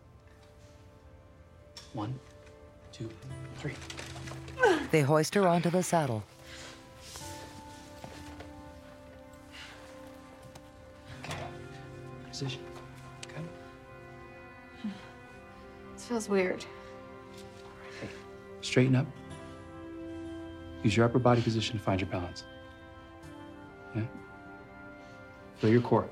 One, two, three. They hoist her onto the saddle. Position. Okay. This feels weird. Hey, straighten up. Use your upper body position to find your balance. Yeah? Feel your core.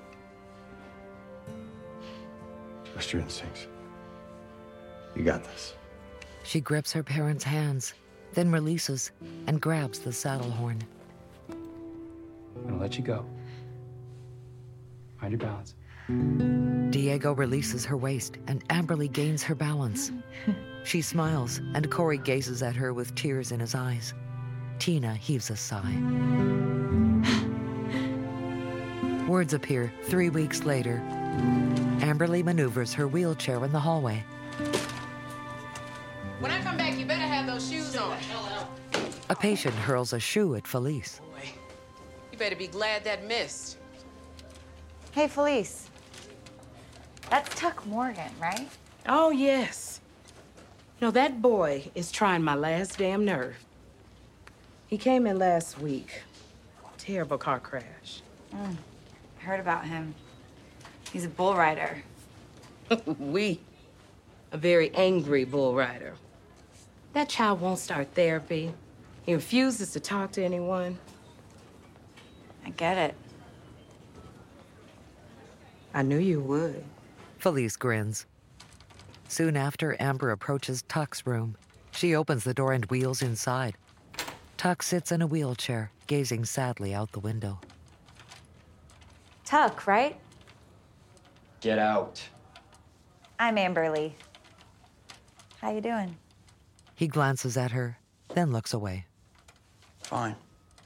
Trust your instincts. You got this. She grips her parents' hands, then releases and grabs the saddle horn. I'm gonna let you go. Find your balance. Diego releases her waist, and Amberly gains her balance. She smiles, and Corey gazes at her with tears in his eyes. Tina heaves a sigh. Words appear three weeks later. Amberly maneuvers her wheelchair in the hallway. When I come back, you better have those shoes on. A patient hurls a shoe at Felice. You better be glad that missed. Hey, Felice. That's Tuck Morgan, right? Oh, yes. You know, that boy is trying my last damn nerve. He came in last week. Terrible car crash. Mm. I heard about him. He's a bull rider. We. A very angry bull rider. That child won't start therapy. He refuses to talk to anyone. I get it. I knew you would. Felice grins. Soon after, Amber approaches Tuck's room. She opens the door and wheels inside. Tuck sits in a wheelchair, gazing sadly out the window. Tuck, right? Get out. I'm Amberly. How you doing? He glances at her, then looks away. Fine.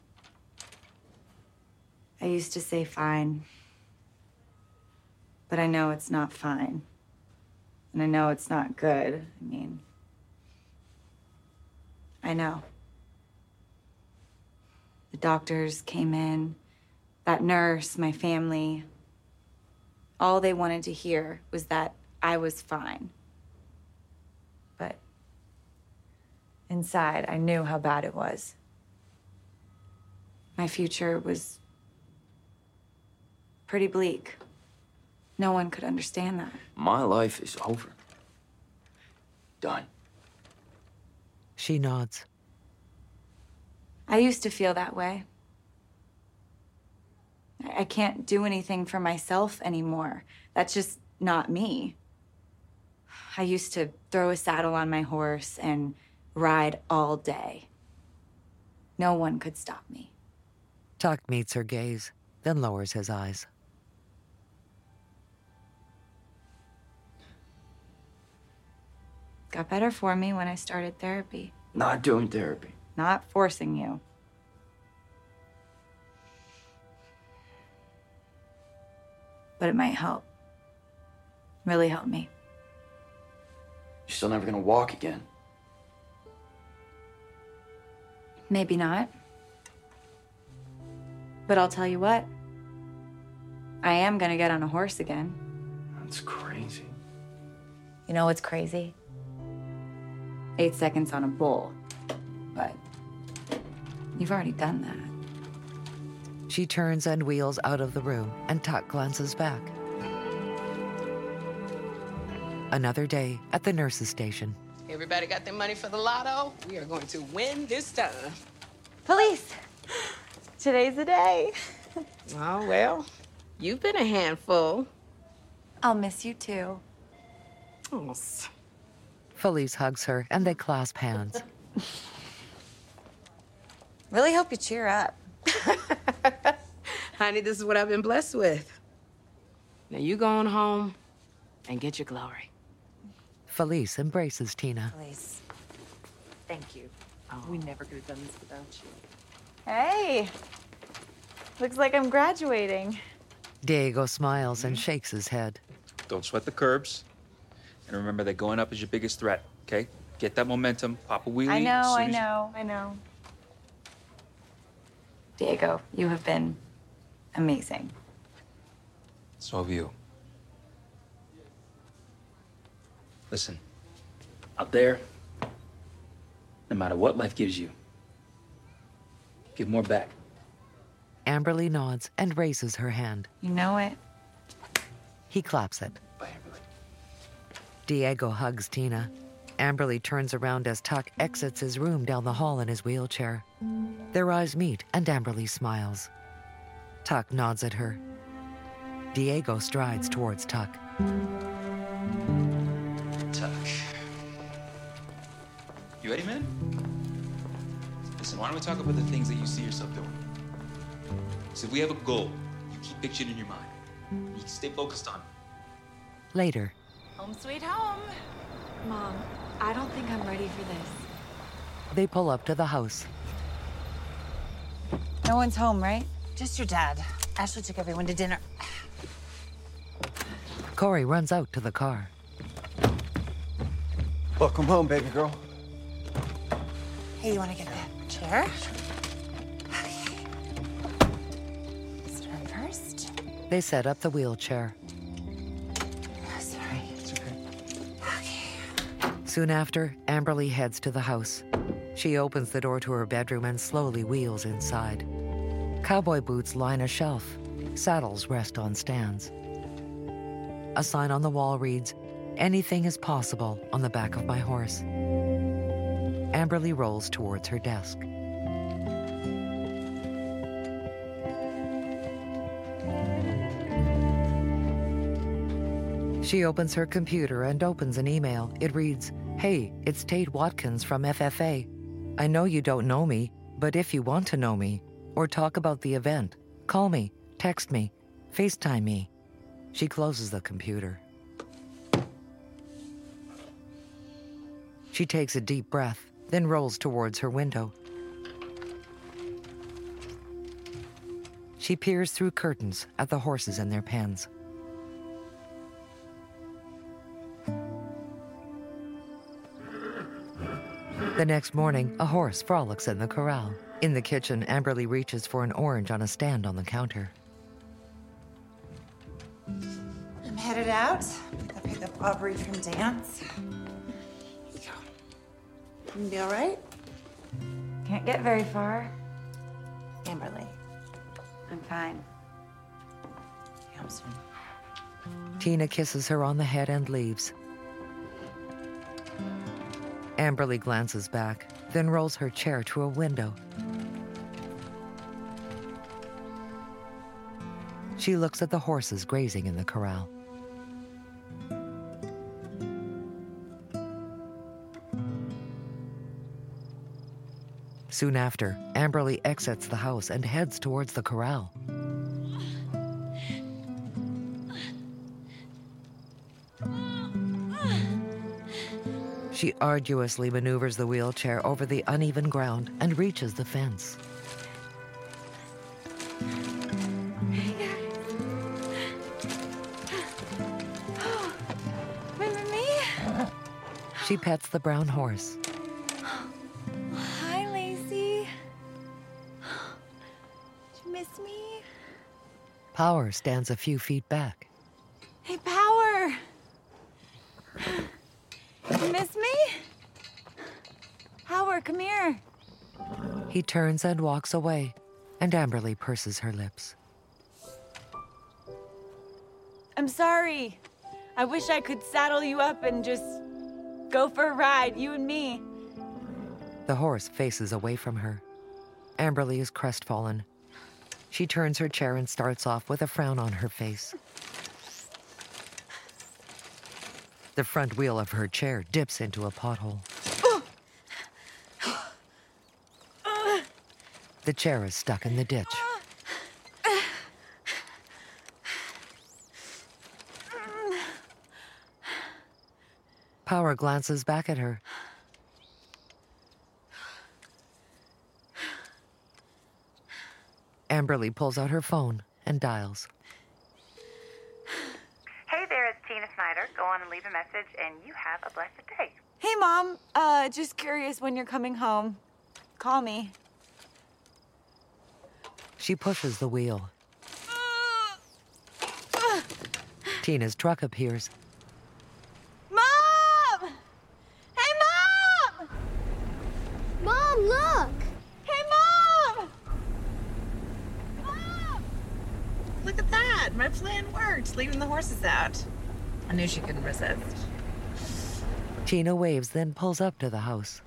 I used to say fine. But I know it's not fine. And I know it's not good. I mean, I know. The doctors came in, that nurse, my family. All they wanted to hear was that I was fine. But inside, I knew how bad it was. My future was pretty bleak. No one could understand that. My life is over. Done. She nods. I used to feel that way. I can't do anything for myself anymore. That's just not me. I used to throw a saddle on my horse and ride all day. No one could stop me. Tuck meets her gaze, then lowers his eyes. Got better for me when I started therapy. Not doing therapy. Not forcing you. But it might help. Really help me. You're still never gonna walk again. Maybe not. But I'll tell you what. I am gonna get on a horse again. That's crazy. You know what's crazy? Eight seconds on a bull. But you've already done that. She turns and wheels out of the room, and Tuck glances back. Another day at the nurse's station. Everybody got their money for the lotto? We are going to win this time. Police! Today's the day. Oh, well, you've been a handful. I'll miss you too. Oh. Felice hugs her, and they clasp hands. Really hope you cheer up. Honey, this is what I've been blessed with. Now you go on home and get your glory. Felice embraces Tina. Felice, thank you. Oh. We never could have done this without you. Hey, looks like I'm graduating. Diego smiles and shakes his head. Don't sweat the curbs. And remember that going up is your biggest threat, okay? Get that momentum, pop a wheelie. I know, as soon I as you- know, I know. Diego, you have been amazing. So have you. Listen, out there, no matter what life gives you, give more back. Amberly nods and raises her hand. You know it. He claps it. Bye, Amberly. Diego hugs Tina. Amberly turns around as Tuck exits his room down the hall in his wheelchair. Their eyes meet, and Amberly smiles. Tuck nods at her. Diego strides towards Tuck. Tuck. You ready, man? Listen, why don't we talk about the things that you see yourself doing? So if we have a goal, you keep picturing it in your mind. You can stay focused on it. Later. Home sweet home. Mom, I don't think I'm ready for this. They pull up to the house. No one's home, right? Just your dad. Ashley took everyone to dinner. Corey runs out to the car. Welcome home, baby girl. Hey, you want to get that chair? Okay. Sit down first. They set up the wheelchair. Oh, sorry. It's okay. Soon after, Amberly heads to the house. She opens the door to her bedroom and slowly wheels inside. Cowboy boots line a shelf. Saddles rest on stands. A sign on the wall reads, "Anything is possible on the back of my horse." Amberly rolls towards her desk. She opens her computer and opens an email. It reads, "Hey, it's Tate Watkins from F F A. I know you don't know me, but if you want to know me or talk about the event, call me, text me, FaceTime me." She closes the computer. She takes a deep breath, then rolls towards her window. She peers through curtains at the horses in their pens. The next morning, a horse frolics in the corral. In the kitchen, Amberly reaches for an orange on a stand on the counter. I'm headed out. I pick up Aubrey from dance. Here you go. You gonna be all right? Can't get very far. Amberly. I'm fine. Yeah, I'm soon. Tina kisses her on the head and leaves. Amberly glances back, then rolls her chair to a window. She looks at the horses grazing in the corral. Soon after, Amberly exits the house and heads towards the corral. She arduously maneuvers the wheelchair over the uneven ground and reaches the fence. Remember me? She pets the brown horse. Hi, Lacey. Did you miss me? Power stands a few feet back. Hey, Power. You miss me? Power, come here. He turns and walks away, and Amberly purses her lips. I'm sorry. I wish I could saddle you up and just go for a ride, you and me. The horse faces away from her. Amberly is crestfallen. She turns her chair and starts off with a frown on her face. The front wheel of her chair dips into a pothole. The chair is stuck in the ditch. Power glances back at her. Amberly pulls out her phone and dials. Hey there, it's Tina Snyder. Go on and leave a message, and you have a blessed day. Hey, Mom. Uh, just curious when you're coming home. Call me. She pushes the wheel. Tina's truck appears. Mom! Hey, Mom! Mom, look! Hey, Mom! Look at that. My plan worked, leaving the horses out. I knew she couldn't resist. Tina waves, then pulls up to the house.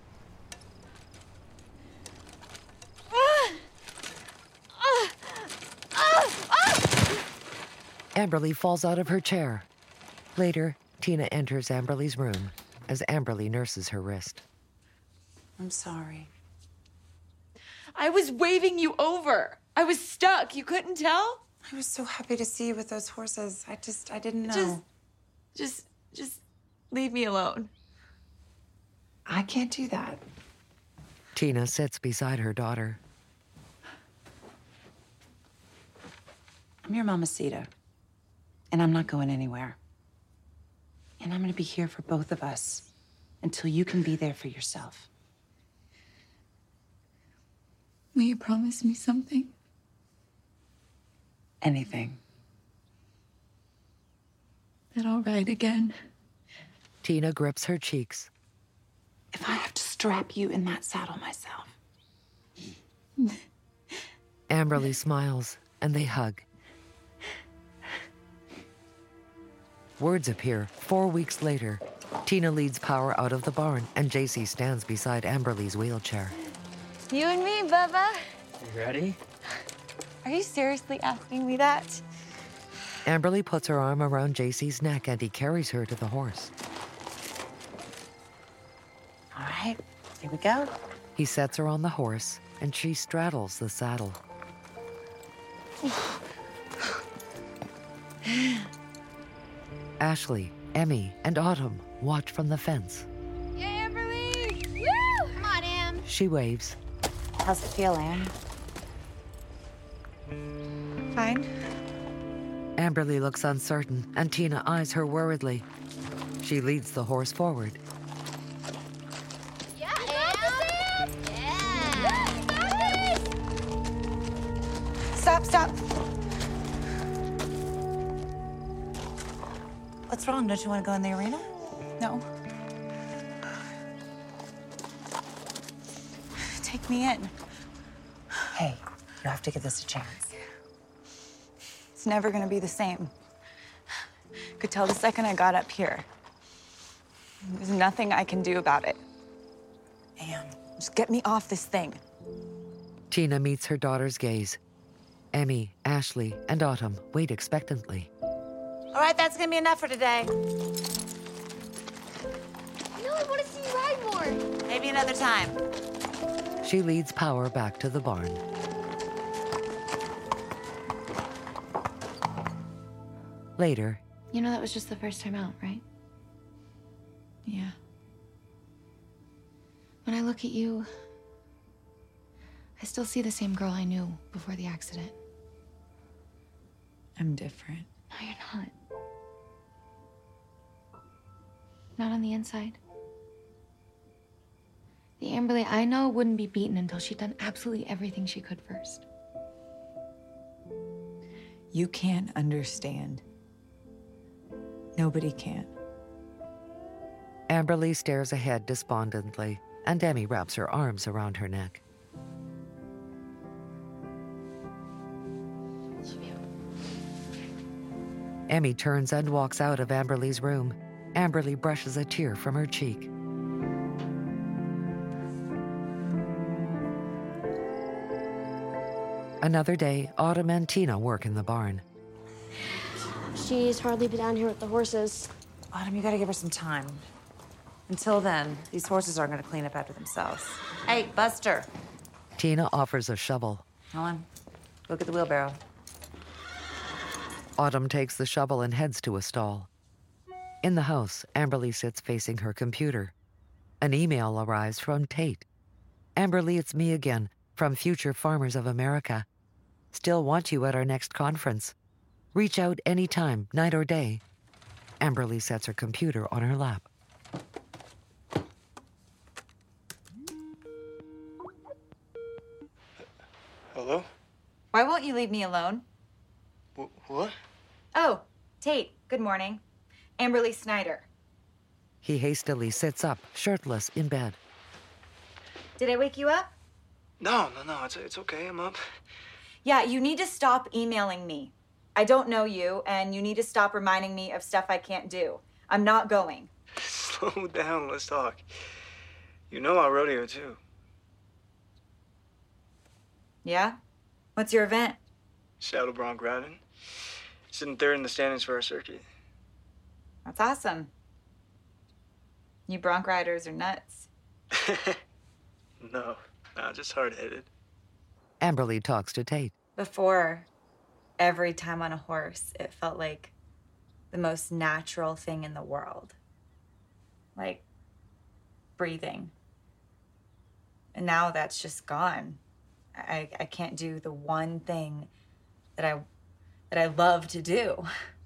Amberly falls out of her chair. Later, Tina enters Amberly's room as Amberly nurses her wrist. I'm sorry. I was waving you over. I was stuck. You couldn't tell? I was so happy to see you with those horses. I just, I didn't know. Just, just, just leave me alone. I can't do that. Tina sits beside her daughter. I'm your mamacita, and I'm not going anywhere. And I'm gonna be here for both of us until you can be there for yourself. Will you promise me something? Anything. That I'll ride again. Tina grips her cheeks. If I have to strap you in that saddle myself. Amberly smiles, and they hug. Words appear four weeks later. Tina leads Power out of the barn, and J C stands beside Amberly's wheelchair. You and me, Bubba. You ready? Are you seriously asking me that? Amberly puts her arm around J C's neck, and he carries her to the horse. All right, here we go. He sets her on the horse, and she straddles the saddle. Ashley, Emmy, and Autumn watch from the fence. Yay, Amberly! Woo! Come on, Am. She waves. How's it feel, Am? Fine. Amberly looks uncertain, and Tina eyes her worriedly. She leads the horse forward. Yeah, Am! Yeah! You got this! Stop, stop. What's wrong? Don't you want to go in the arena? No. Take me in. Hey, you have to give this a chance. It's never gonna be the same. Could tell the second I got up here. There's nothing I can do about it. Am. Just get me off this thing. Tina meets her daughter's gaze. Emmy, Ashley, and Autumn wait expectantly. All right, that's gonna be enough for today. No, I want to see you ride more. Maybe another time. She leads Power back to the barn. Later, You know that was just the first time out, right? Yeah. When I look at you, I still see the same girl I knew before the accident. I'm different. No, you're not. Not on the inside. The Amberly I know wouldn't be beaten until she'd done absolutely everything she could first. You can't understand. Nobody can. Amberly stares ahead despondently, and Emmy wraps her arms around her neck. Emmy turns and walks out of Amberly's room. Amberly brushes a tear from her cheek. Another day, Autumn and Tina work in the barn. She's hardly been down here with the horses. Autumn, you gotta give her some time. Until then, these horses aren't gonna clean up after themselves. Hey, Buster. Tina offers a shovel. Helen, look at the wheelbarrow. Autumn takes the shovel and heads to a stall. In the house, Amberly sits facing her computer. An email arrives from Tate. Amberly, it's me again, from Future Farmers of America. Still want you at our next conference. Reach out anytime, night or day. Amberly sets her computer on her lap. Hello? Why won't you leave me alone? Wh- what? Oh, Tate, good morning. Amberly Snyder. He hastily sits up, shirtless, in bed. Did I wake you up? No, no, no. It's it's okay. I'm up. Yeah, you need to stop emailing me. I don't know you, and you need to stop reminding me of stuff I can't do. I'm not going. Slow down. Let's talk. You know I rodeo too. Yeah? What's your event? Saddle bronc riding. Sitting third in the standings for our circuit. That's awesome. You bronc riders are nuts. No, no, just hard-headed. Amberly talks to Tate. Before, every time on a horse, it felt like the most natural thing in the world. Like breathing. And now that's just gone. I, I can't do the one thing that I that I love to do.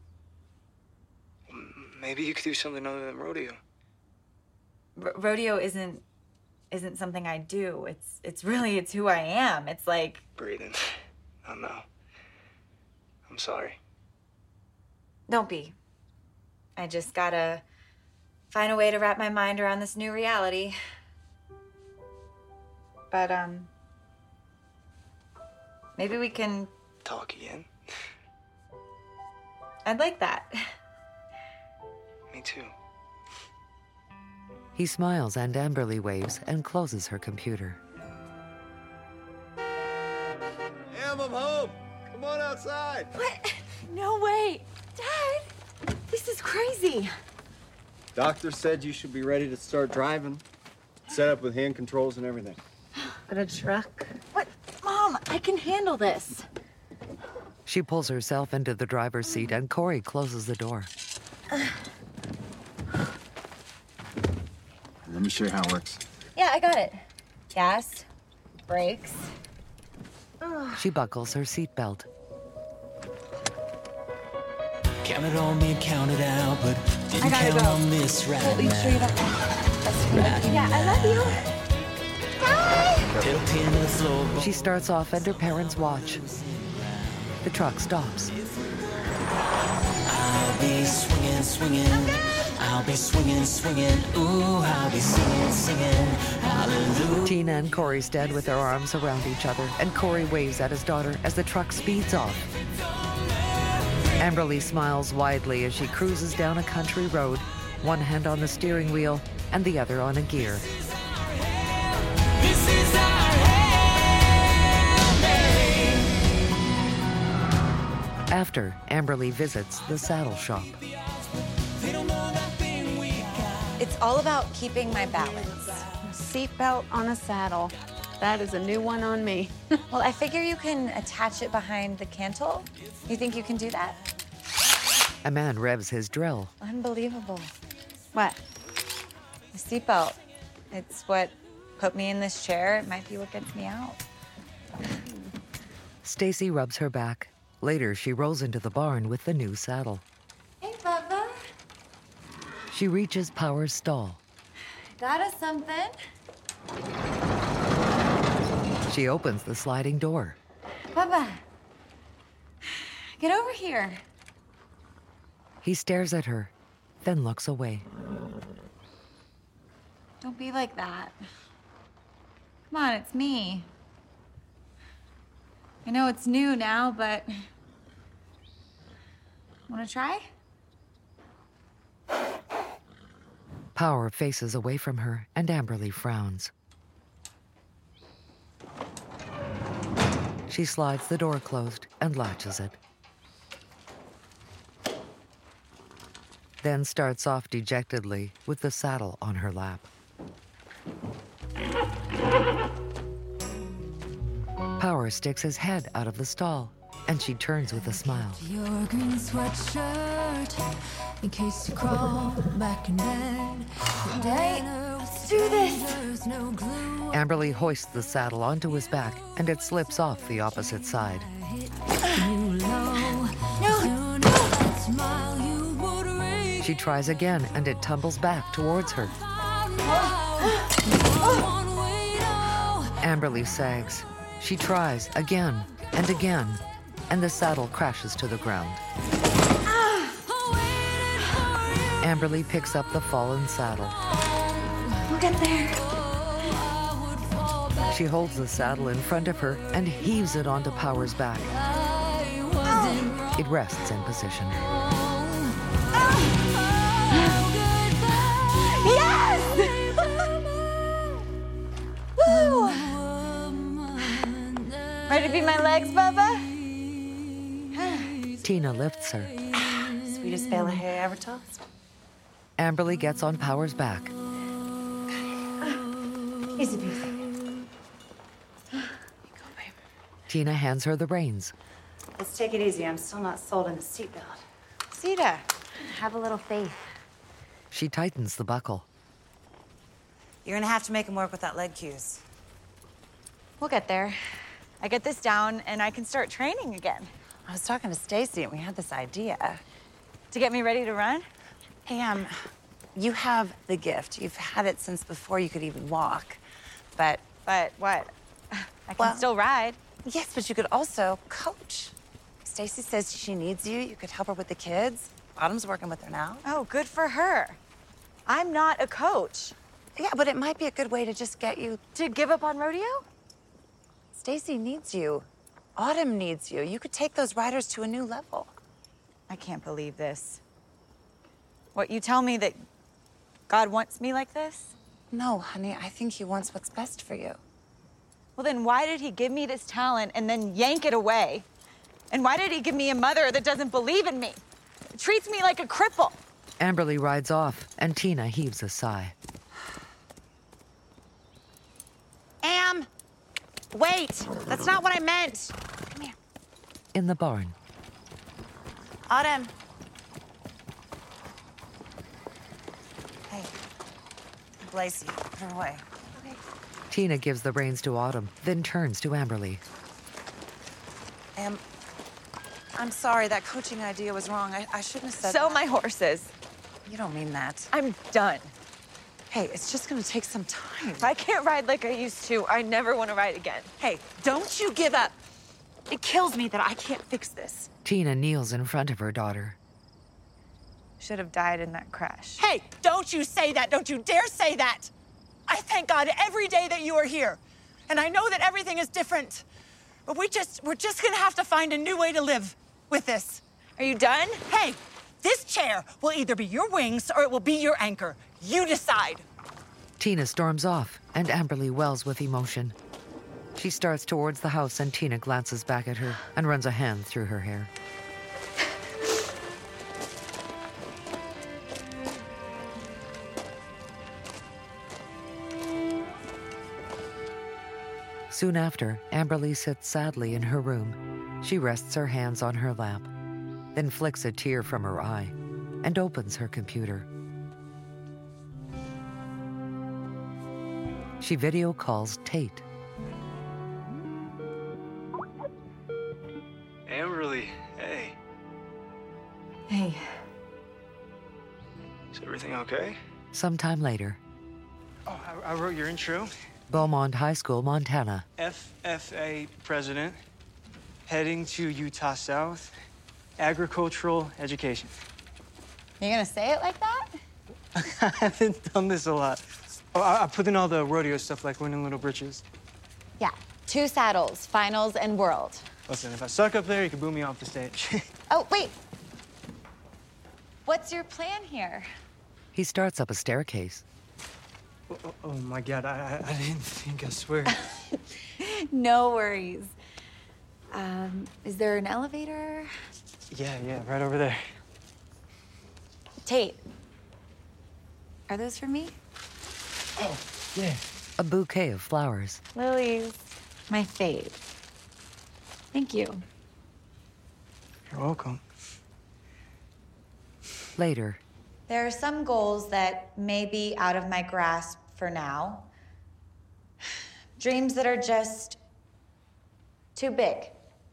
Maybe you could do something other than rodeo. R- rodeo isn't isn't something I do. It's it's really it's who I am. It's like Breathing. Oh no. I'm sorry. Don't be. I just gotta find a way to wrap my mind around this new reality. But um maybe we can talk again. I'd like that. Me too. He smiles and Amberly waves and closes her computer. Em, I'm home. Come on outside. What? No way. Dad, this is crazy. Doctor said you should be ready to start driving. Set up with hand controls and everything. But a truck? What? Mom, I can handle this. She pulls herself into the driver's seat and Corey closes the door. Let me show you how it works. Yeah, I got it. Gas, brakes. She buckles her seatbelt. Count it on me, count it out, but I didn't gotta count go. on this right Well, you now. sure you don't That's good. Yeah, I love you. Till pin to the floor. She starts off and her parents watch. The truck stops. I'll be swinging, swinging. I'll be swinging, swinging. Ooh, I'll be singing, singing. Hallelujah. Tina and Corey stand with their arms around each other, and Corey waves at his daughter as the truck speeds off. Amberly smiles widely as she cruises down a country road, one hand on the steering wheel and the other on a gear. This is our After, Amberly visits the saddle shop. It's all about keeping my balance. Seatbelt on a saddle. That is a new one on me. Well, I figure you can attach it behind the cantle. You think you can do that? A man revs his drill. Unbelievable. What? The seatbelt. It's what put me in this chair. It might be what gets me out. Stacy rubs her back. Later, she rolls into the barn with the new saddle. Hey, Bubba. She reaches Power's stall. Got us something. She opens the sliding door. Bubba, get over here. He stares at her, then looks away. Don't be like that. Come on, it's me. I know it's new now, but... Wanna try? Power faces away from her, and Amberly frowns. She slides the door closed and latches it. Then starts off dejectedly with the saddle on her lap. Power sticks his head out of the stall, and she turns with a smile. Your green sweatshirt, in case you crawl back in bed. Hey, let's do this. No glue. Amberly hoists the saddle onto his back, and it slips off the opposite side. She tries again, and it tumbles back towards her. Amberly sags. She tries again and again, and the saddle crashes to the ground. Amberly picks up the fallen saddle. We'll get there. She holds the saddle in front of her and heaves it onto Power's back. It rests in position. Yes! Woo! Ready to be my legs, Bubba? Tina lifts her. Sweetest bale of hay I ever tossed. Amberly gets on Power's back. Easy peasy. Tina hands her the reins. Let's take it easy. I'm still not sold on the seatbelt. Sita, Have a little faith. She tightens the buckle. You're gonna have to make him work with that leg cues. we'll get there. I get this down, and I can start training again. I was talking to Stacy, and we had this idea. To get me ready to run? Hey, um, you have the gift. You've had it since before you could even walk. But... But what? I can well, still ride. Yes, but you could also coach. Stacy says she needs you. You could help her with the kids. Autumn's working with her now. Oh, good for her. I'm not a coach. Yeah, but it might be a good way to just get you... To give up on rodeo? Stacy needs you. Autumn needs you. You could take those riders to a new level. I can't believe this. What, you tell me that God wants me like this? No, honey, I think he wants what's best for you. Well, then why did he give me this talent and then yank it away? And why did he give me a mother that doesn't believe in me? Treats me like a cripple. Amberly rides off, and Tina heaves a sigh. Am, wait, that's not what I meant. Come here. In the barn. Autumn. Hey, Lacey, put her away. Okay. Tina gives the reins to Autumn, then turns to Amberly. Am, I'm sorry, that coaching idea was wrong. I, I shouldn't have said Sell that. my horses. You don't mean that. I'm done. Hey, it's just gonna take some time. If I can't ride like I used to, I never want to ride again. Hey, don't you give up. It kills me that I can't fix this. Tina kneels in front of her daughter. Should have died in that crash. Hey, don't you say that. Don't you dare say that. I thank God every day that you are here. And I know that everything is different. But we just, we're just gonna have to find a new way to live with this. Are you done? Hey, this chair will either be your wings or it will be your anchor. You decide. Tina storms off, and Amberly wells with emotion. She starts towards the house, and Tina glances back at her and runs a hand through her hair. Soon after, Amberly sits sadly in her room. She rests her hands on her lap, then flicks a tear from her eye and opens her computer. She video calls Tate. Amberly, hey. Hey. Is everything okay? Sometime later, Oh, I, I wrote your intro. Beaumont High School, Montana. F F A president, heading to Utah South, agricultural education. You're gonna say it like that? I haven't done this a lot. Oh, I, I put in all the rodeo stuff like winning Little Britches. Yeah. Two saddles, finals, and world. Listen, if I suck up there, you can boo me off the stage. Oh, wait. What's your plan here? He starts up a staircase. oh, oh, oh my God, I, I, I didn't think, I swear. No worries. Um, is there an elevator? Yeah, yeah, right over there. Tate. Are those for me? Oh, yeah. A bouquet of flowers. Lilies. My fave. Thank you. You're welcome. Later. There are some goals that may be out of my grasp for now. Dreams that are just too big.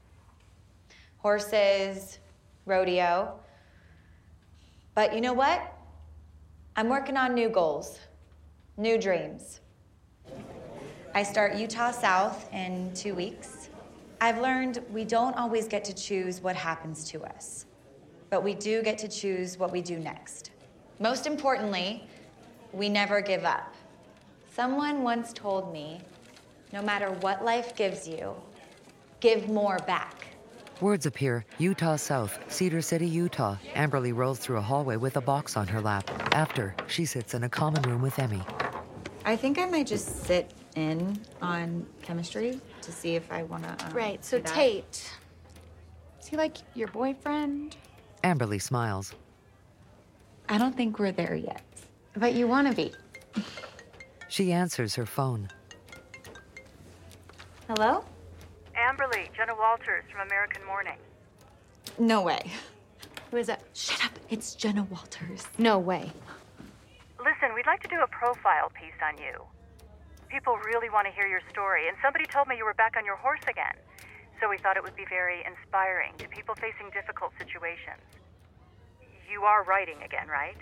Horses, rodeo. But you know what? I'm working on new goals, new dreams. I start Utah South in two weeks. I've learned we don't always get to choose what happens to us, but we do get to choose what we do next. Most importantly, we never give up. Someone once told me, no matter what life gives you, give more back. Words appear. Utah South, Cedar City, Utah. Amberly rolls through a hallway with a box on her lap. After, she sits in a common room with Emmy. I think I might just sit in on chemistry to see if I want to. Um, right, so do that. Tate. Is he like your boyfriend? Amberly smiles. I don't think we're there yet. But you want to be. She answers her phone. Hello? Amberly, Jenna Walters from American Morning. No way. Who is it? Shut up. It's Jenna Walters. No way. Listen, we'd like to do a profile piece on you. People really want to hear your story, and somebody told me you were back on your horse again. So we thought it would be very inspiring to people facing difficult situations. You are writing again, right?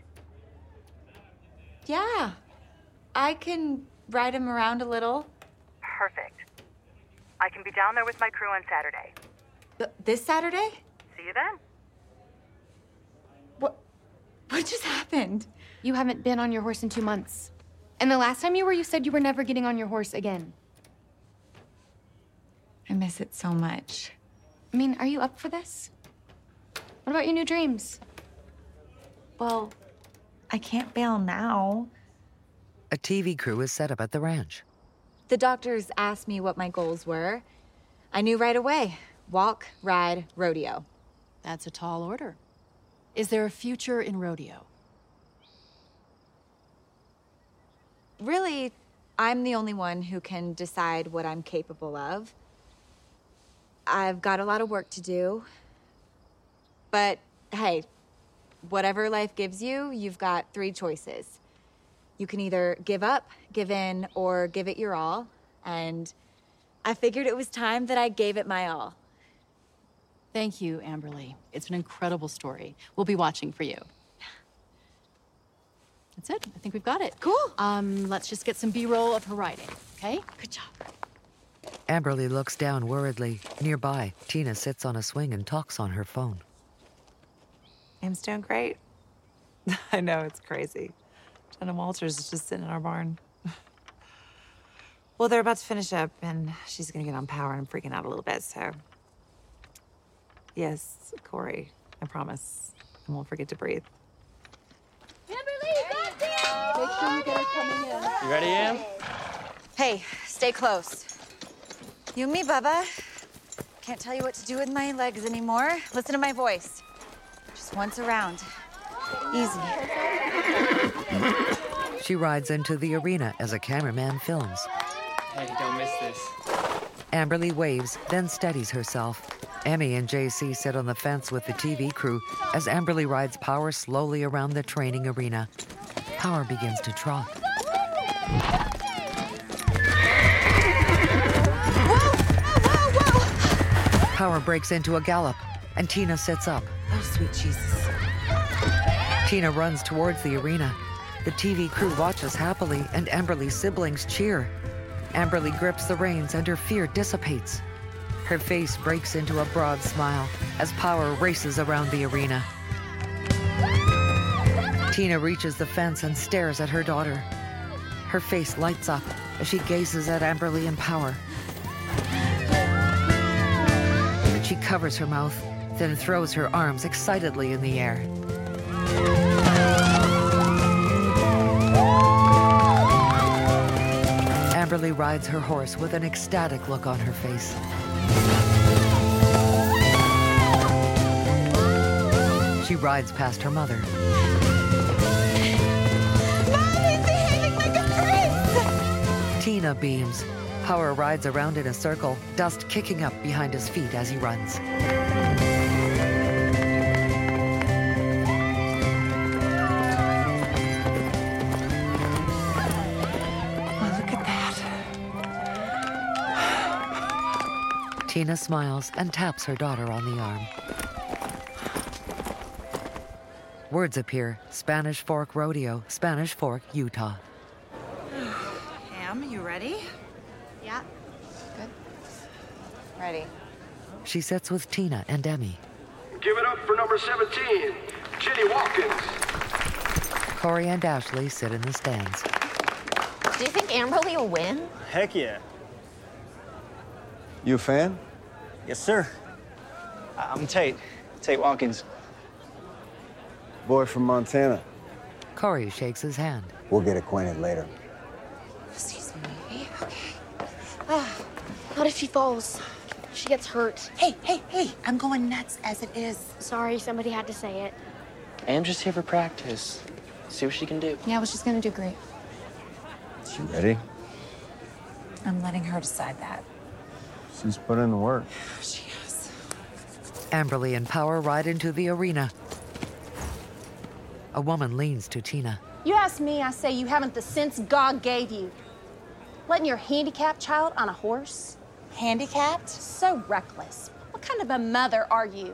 Yeah. I can ride him around a little. Perfect. I can be down there with my crew on Saturday. Th- this Saturday? See you then. What? What just happened? You haven't been on your horse in two months. And the last time you were, you said you were never getting on your horse again. I miss it so much. I mean, are you up for this? What about your new dreams? Well, I can't bail now. A T V crew is set up at the ranch. The doctors asked me what my goals were. I knew right away. Walk, ride, rodeo. That's a tall order. Is there a future in rodeo? Really, I'm the only one who can decide what I'm capable of. I've got a lot of work to do. But hey, whatever life gives you, you've got three choices. You can either give up, give in, or give it your all. And I figured it was time that I gave it my all. Thank you, Amberly. It's an incredible story. We'll be watching for you. That's it. I think we've got it. Cool. Um, let's just get some B-roll of her riding, okay? Good job. Amberly looks down worriedly. Nearby, Tina sits on a swing and talks on her phone. Am's doing great. I know, it's crazy. Jenna Walters is just sitting in our barn. Well, they're about to finish up, and she's gonna get on power, and I'm freaking out a little bit, so. Yes, Corey, I promise. I won't forget to breathe. Amberly, you got this! Make sure you get her coming in. You ready, Am? Hey, stay close. You and me, Bubba. Can't tell you what to do with my legs anymore. Listen to my voice. Just once around. Easy. She rides into the arena as a cameraman films. Hey, don't miss this. Amberly waves, then steadies herself. Emmy and J C sit on the fence with the T V crew as Amberly rides Power slowly around the training arena. Power begins to trot. Power breaks into a gallop, and Tina sits up. Oh, sweet Jesus. Tina runs towards the arena. The T V crew watches happily, and Amberly's siblings cheer. Amberly grips the reins, and her fear dissipates. Her face breaks into a broad smile as Power races around the arena. Tina reaches the fence and stares at her daughter. Her face lights up as she gazes at Amberly and Power. She covers her mouth, then throws her arms excitedly in the air. Amberly rides her horse with an ecstatic look on her face. She rides past her mother. Mommy's behaving like a prince! Tina beams. Power rides around in a circle, dust kicking up behind his feet as he runs. Oh, look at that. Tina smiles and taps her daughter on the arm. Words appear: Spanish Fork Rodeo, Spanish Fork, Utah. Am, you ready? Yeah. Good. Ready. She sits with Tina and Emmy. Give it up for number seventeen, Jenny Watkins. Corey and Ashley sit in the stands. Do you think Amberly will win? Heck yeah. You a fan? Yes, sir. I'm Tate. Tate Watkins. Boy from Montana. Corey shakes his hand. We'll get acquainted later. Excuse me, baby. Okay. Ah, what if she falls? She gets hurt. Hey, hey, hey, I'm going nuts as it is. Sorry, somebody had to say it. Am's just here for practice. See what she can do. Yeah, well, she's gonna do great. She ready? I'm letting her decide that. She's put in the work. She has. Amberly and Power ride into the arena. A woman leans to Tina. You ask me, I say you haven't the sense God gave you. Letting your handicapped child on a horse? Handicapped? So reckless. What kind of a mother are you?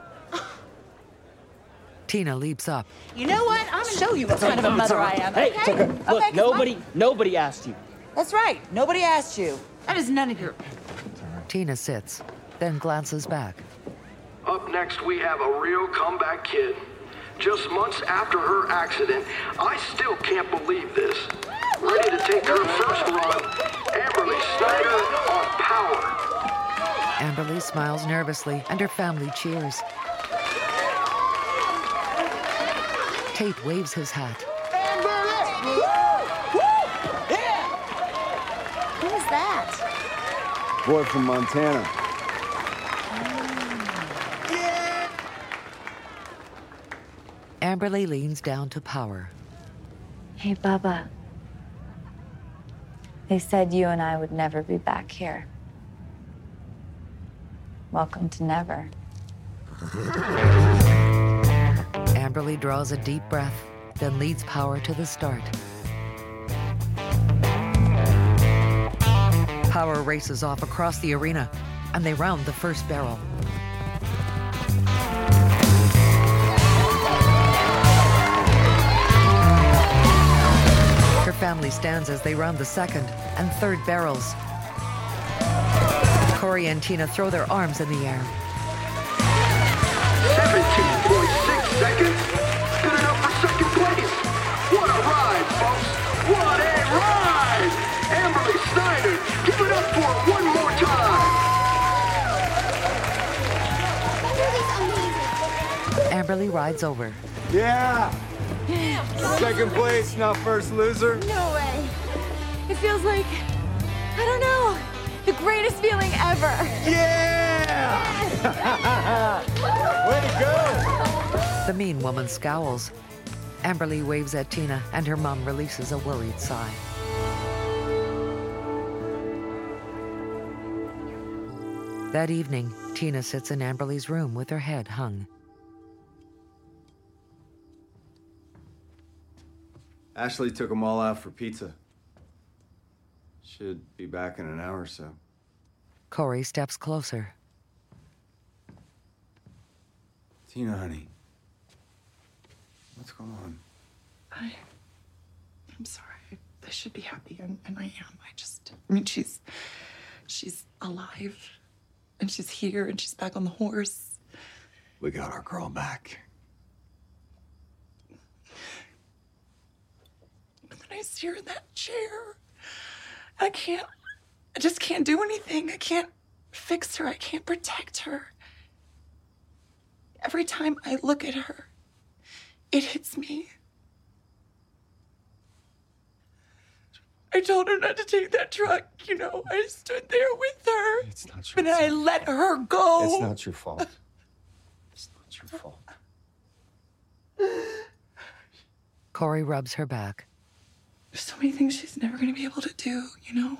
Tina leaps up. You know what? I'm gonna show you what kind of a mother I am. Hey, okay? it's okay. Look, Okay, 'cause nobody, my- nobody asked you. That's right. Nobody asked you. That is none of your... Tina sits, then glances back. Up next, we have a real comeback kid. Just months after her accident, I still can't believe this. Ready to take her first run, Amberly Snyder on Power. Amberly smiles nervously, and her family cheers. Tate waves his hat. Who is that? Boy from Montana. Amberly leans down to Power. Hey, Bubba. They said you and I would never be back here. Welcome to never. Amberly draws a deep breath, then leads Power to the start. Power races off across the arena, and they round the first barrel. Her family stands as they round the second and third barrels. Corey and Tina throw their arms in the air. seventeen point six seconds. Good enough for second place. What a ride, folks. What a ride. Amberly Snyder, give it up for her one more time. Amberly rides over. Yeah. Second place, not first loser. No way. It feels like, I don't know, the greatest feeling ever. Yeah! Way to go! The mean woman scowls. Amberly waves at Tina, and her mom releases a worried sigh. That evening, Tina sits in Amberly's room with her head hung. Ashley took them all out for pizza. Should be back in an hour or so. Corey steps closer. Tina, honey. What's going on? I... I'm sorry. I should be happy, and, and I am. I just... I mean, she's... She's alive. And she's here, and she's back on the horse. We got our girl back. But then I see her in that chair. I can't... I just can't do anything. I can't fix her. I can't protect her. Every time I look at her, it hits me. I told her not to take that truck, you know. I stood there with her. It's not your But I let her go. It's not your fault. It's not your fault. Corey rubs her back. There's so many things she's never going to be able to do, you know?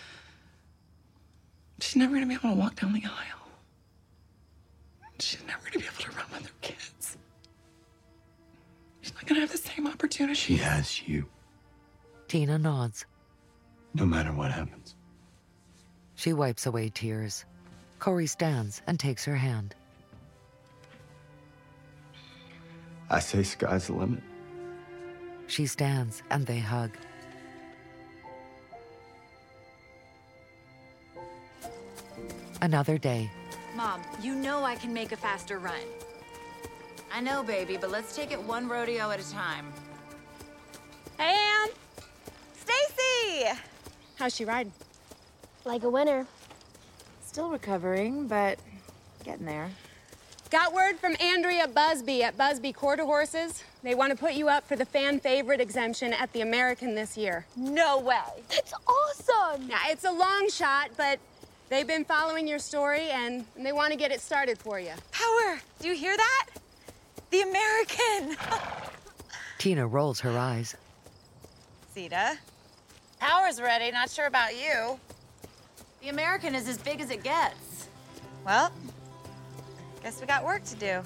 She's never going to be able to walk down the aisle. She's never going to be able to run with her kids. She's not going to have the same opportunity. She has you. Tina nods. No matter what happens. She wipes away tears. Corey stands and takes her hand. I say sky's the limit. She stands and they hug. Another day. Mom, you know I can make a faster run. I know, baby, but let's take it one rodeo at a time. Hey, Ann. Stacy! How's she riding? Like a winner. Still recovering, but getting there. Got word from Andrea Busby at Busby Quarter Horses. They want to put you up for the fan favorite exemption at the American this year. No way. That's awesome! Now, it's a long shot, but they've been following your story and they want to get it started for you. Power, do you hear that? The American! Tina rolls her eyes. Sita? Power's ready, not sure about you. The American is as big as it gets. Well, guess we got work to do.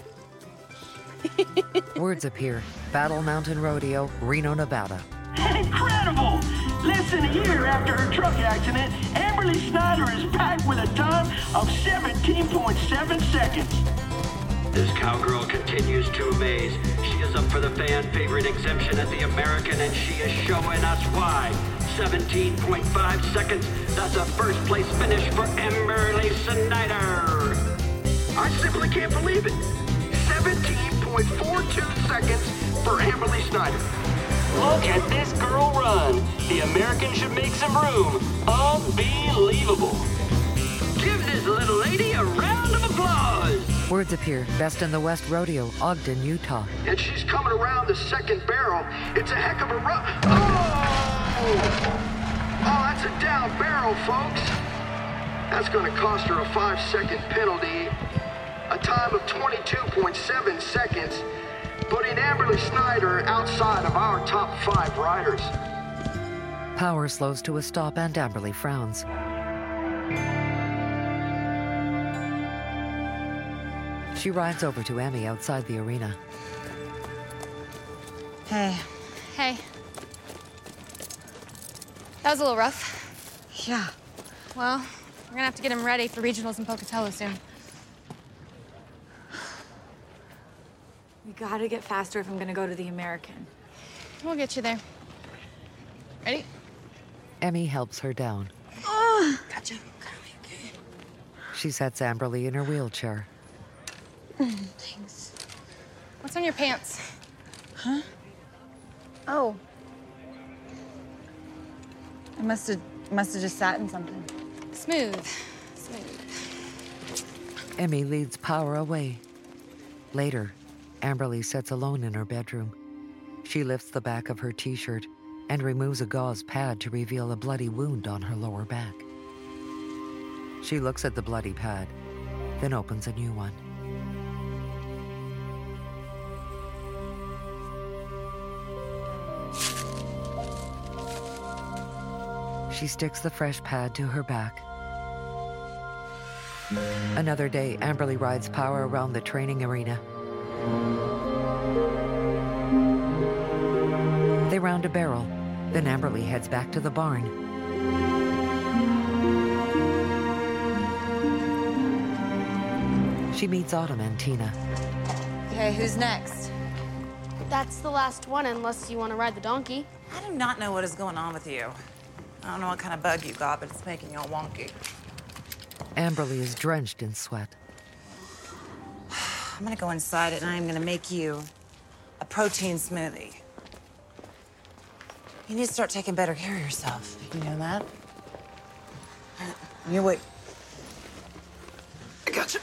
Words appear. Battle Mountain Rodeo, Reno, Nevada. Incredible! Less than a year after her truck accident, Amberly Snyder is back with a time of seventeen point seven seconds. This cowgirl continues to amaze. She is up for the fan favorite exemption at the American, and she is showing us why. seventeen point five seconds. That's a first place finish for Amberly Snyder. I simply can't believe it. seventeen point four two seconds for Amberly Snyder. Look at this girl run. The American should make some room. Unbelievable. Give this little lady a round of applause. Words appear. Best in the West Rodeo, Ogden, Utah. And she's coming around the second barrel. It's a heck of a run. Oh! Oh, that's a down barrel, folks. That's going to cost her a five-second penalty. A time of twenty-two point seven seconds, putting Amberly Snyder outside of our top five riders. Power slows to a stop and Amberly frowns. She rides over to Emmy outside the arena. Hey. Hey. That was a little rough. Yeah. Well, we're gonna have to get him ready for regionals in Pocatello soon. We gotta get faster if I'm gonna go to the American. We'll get you there. Ready? Emmy helps her down. Oh, Gotcha. She sets Amberly in her wheelchair. Thanks. What's on your pants? Huh? Oh. I must have must have just sat in something. Smooth. Smooth. Emmy leads Power away. Later, Amberly sits alone in her bedroom. She lifts the back of her t-shirt and removes a gauze pad to reveal a bloody wound on her lower back. She looks at the bloody pad, then opens a new one. She sticks the fresh pad to her back. Another day, Amberly rides Power around the training arena. They round a barrel. Then Amberly heads back to the barn. She meets Autumn and Tina. Okay, who's next? That's the last one, unless you want to ride the donkey. I do not know what is going on with you. I don't know what kind of bug you got, but it's making you all wonky. Amberly is drenched in sweat. I'm gonna go inside and I'm gonna make you a protein smoothie. You need to start taking better care of yourself. You know that? You wait. I gotcha.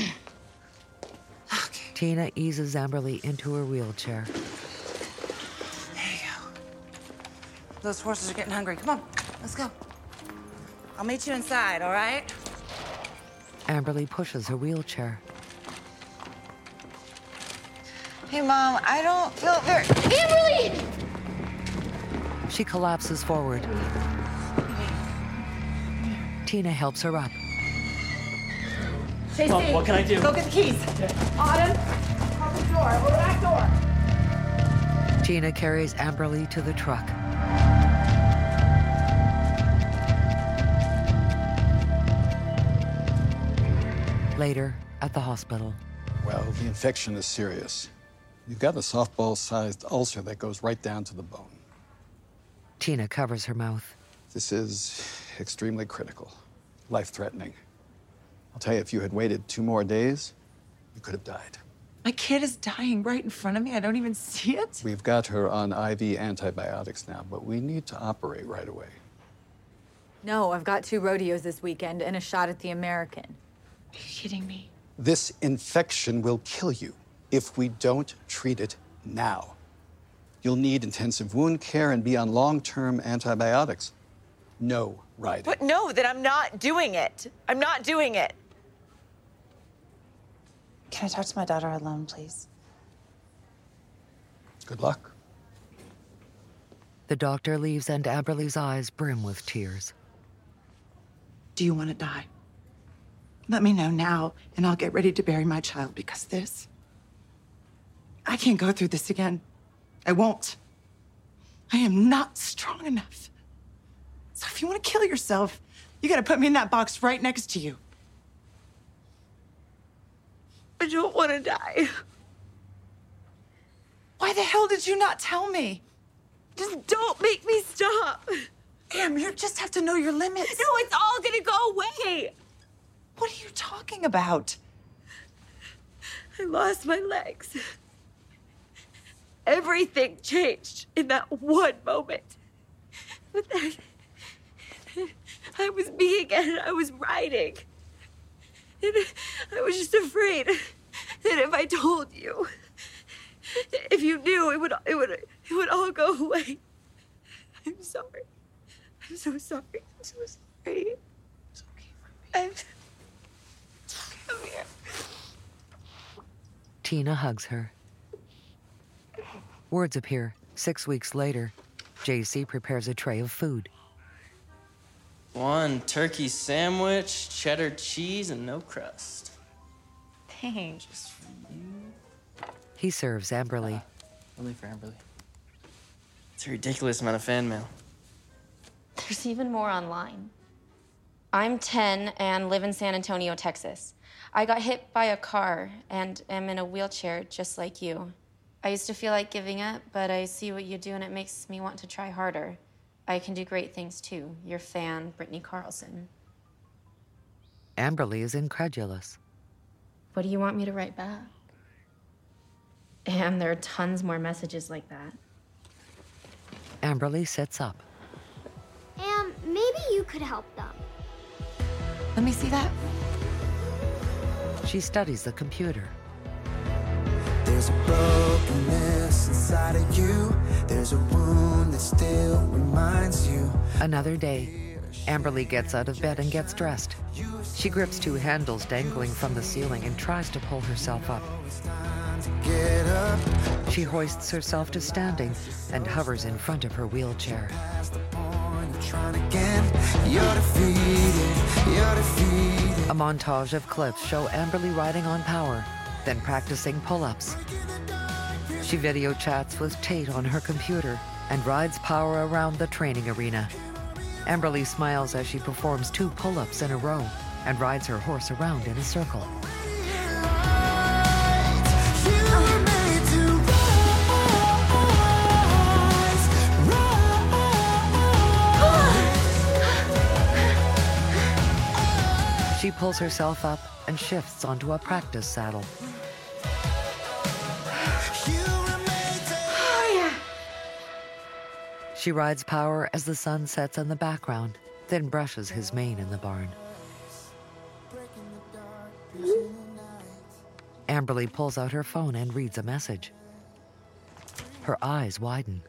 Okay. Tina eases Amberly into her wheelchair. There you go. Those horses are getting hungry. Come on, let's go. I'll meet you inside, all right? Amberly pushes her wheelchair. Hey, Mom, I don't feel very... Amberly! She collapses forward. Tina helps her up. Stacey, Mom, what can I do? Go get the keys. Autumn, close the door. Over the back door. Tina carries Amberly to the truck. Later, at the hospital. Well, the infection is serious. You've got a softball-sized ulcer that goes right down to the bone. Tina covers her mouth. This is extremely critical, life-threatening. I'll tell you, if you had waited two more days, you could have died. My kid is dying right in front of me. I don't even see it. We've got her on I V antibiotics now, but we need to operate right away. No, I've got two rodeos this weekend and a shot at the American. Are you kidding me? This infection will kill you if we don't treat it now. You'll need intensive wound care and be on long-term antibiotics. No riding. But no, that I'm not doing it. I'm not doing it. Can I talk to my daughter alone, please? Good luck. The doctor leaves and Amberly's eyes brim with tears. Do you want to die? Let me know now, and I'll get ready to bury my child, because this... I can't go through this again. I won't. I am not strong enough. So if you want to kill yourself, you gotta put me in that box right next to you. I don't want to die. Why the hell did you not tell me? Just don't make me stop. Am, you just have to know your limits. No, it's all gonna go away. What are you talking about? I lost my legs. Everything changed in that one moment. But then I was me again. I was riding. And I was just afraid that if I told you, if you knew, it would it would it would all go away. I'm sorry. I'm so sorry. I'm so sorry. It's okay for me. I'm... Come here. Tina hugs her. Words appear. Six weeks later, J C prepares a tray of food. One turkey sandwich, cheddar cheese, and no crust. Thanks. Just for you. He serves Amberly. Uh, only for Amberly. It's a ridiculous amount of fan mail. There's even more online. I'm ten and live in San Antonio, Texas. I got hit by a car and am in a wheelchair just like you. I used to feel like giving up, but I see what you do and it makes me want to try harder. I can do great things too. Your fan, Brittany Carlson. Amberly is incredulous. What do you want me to write back? And there are tons more messages like that. Amberly sits up. Am, maybe you could help them. Let me see that. She studies the computer. There's a brokenness inside of you. There's a wound that still reminds you. Another day, Amberly gets out of bed and gets dressed. She grips two handles dangling from the ceiling and tries to pull herself up. She hoists herself to standing and hovers in front of her wheelchair. A montage of clips show Amberly riding on Power, then practicing pull-ups. She video chats with Tate on her computer and rides Power around the training arena. Amberly smiles as she performs two pull-ups in a row and rides her horse around in a circle. She pulls herself up and shifts onto a practice saddle. Oh, yeah. She rides Power as the sun sets in the background, then brushes his mane in the barn. Amberly pulls out her phone and reads a message. Her eyes widen.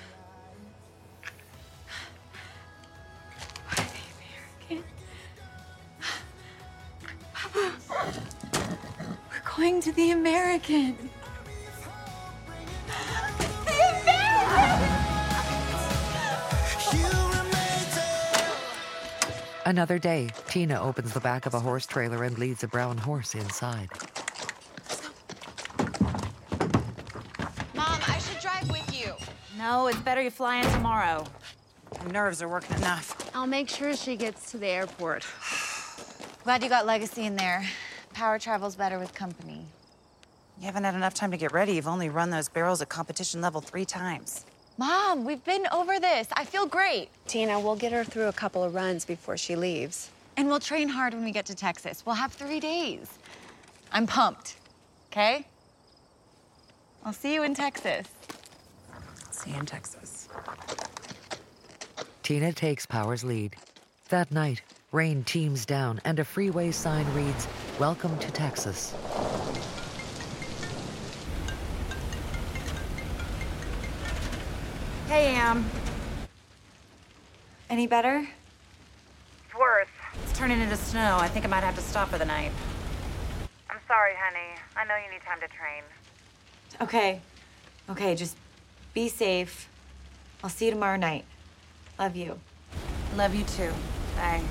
We're going to the American. The American! Another day, Tina opens the back of a horse trailer and leads a brown horse inside. Mom, I should drive with you. No, it's better you fly in tomorrow. My nerves are working enough. I'll make sure she gets to the airport. Glad you got Legacy in there. Power travels better with company. You haven't had enough time to get ready. You've only run those barrels at competition level three times. Mom, we've been over this. I feel great. Tina, we'll get her through a couple of runs before she leaves. And we'll train hard when we get to Texas. We'll have three days. I'm pumped, okay? I'll see you in Texas. See you in Texas. Tina takes Power's lead. That night, rain teams down and a freeway sign reads, "Welcome to Texas." Hey, Am. Any better? It's worse. It's turning into snow. I think I might have to stop for the night. I'm sorry, honey. I know you need time to train. Okay. Okay, just be safe. I'll see you tomorrow night. Love you. Love you too. Bye.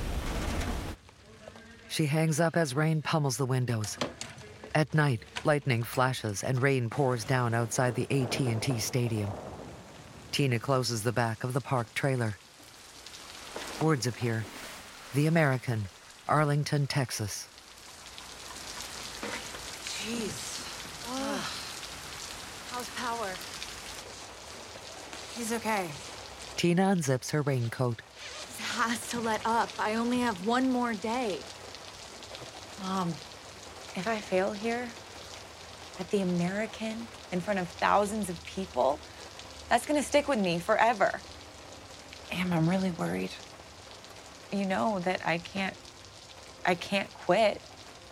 She hangs up as rain pummels the windows. At night, lightning flashes and rain pours down outside the A T and T Stadium. Tina closes the back of the parked trailer. Words appear. The American, Arlington, Texas. Jeez. Oh. How's Power? He's okay. Tina unzips her raincoat. This has to let up. I only have one more day. Mom, if I fail here, at the American, in front of thousands of people, that's gonna stick with me forever. Am, I'm really worried. You know that I can't, I can't quit.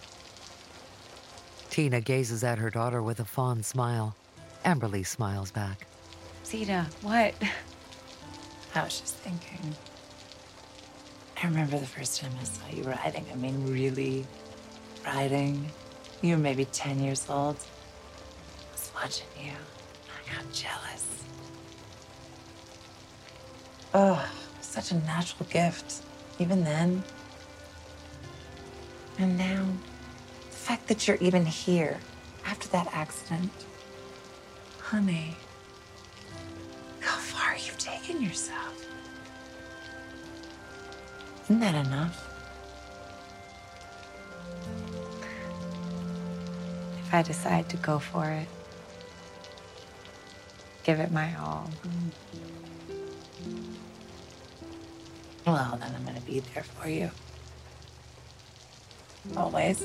Tina gazes at her daughter with a fond smile. Amberly smiles back. Zita, what? I was just thinking. I remember the first time I saw you riding. I mean, really riding. You were maybe ten years old. I was watching you. I got jealous. Oh, such a natural gift, even then. And now, the fact that you're even here after that accident. Honey, look how far you've taken yourself. Isn't that enough? If I decide to go for it, give it my all. Well, then I'm gonna be there for you. Always.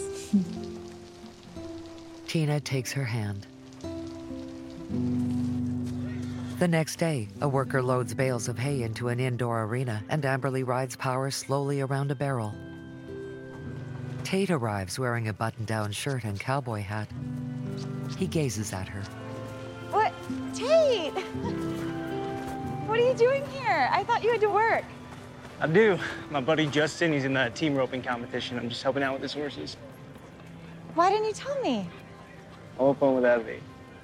Tina takes her hand. The next day, a worker loads bales of hay into an indoor arena, and Amberly rides Power slowly around a barrel. Tate arrives wearing a button-down shirt and cowboy hat. He gazes at her. What? Tate! What are you doing here? I thought you had to work. I do. My buddy Justin, he's in the team roping competition. I'm just helping out with his horses. Why didn't you tell me? All fun with Abby.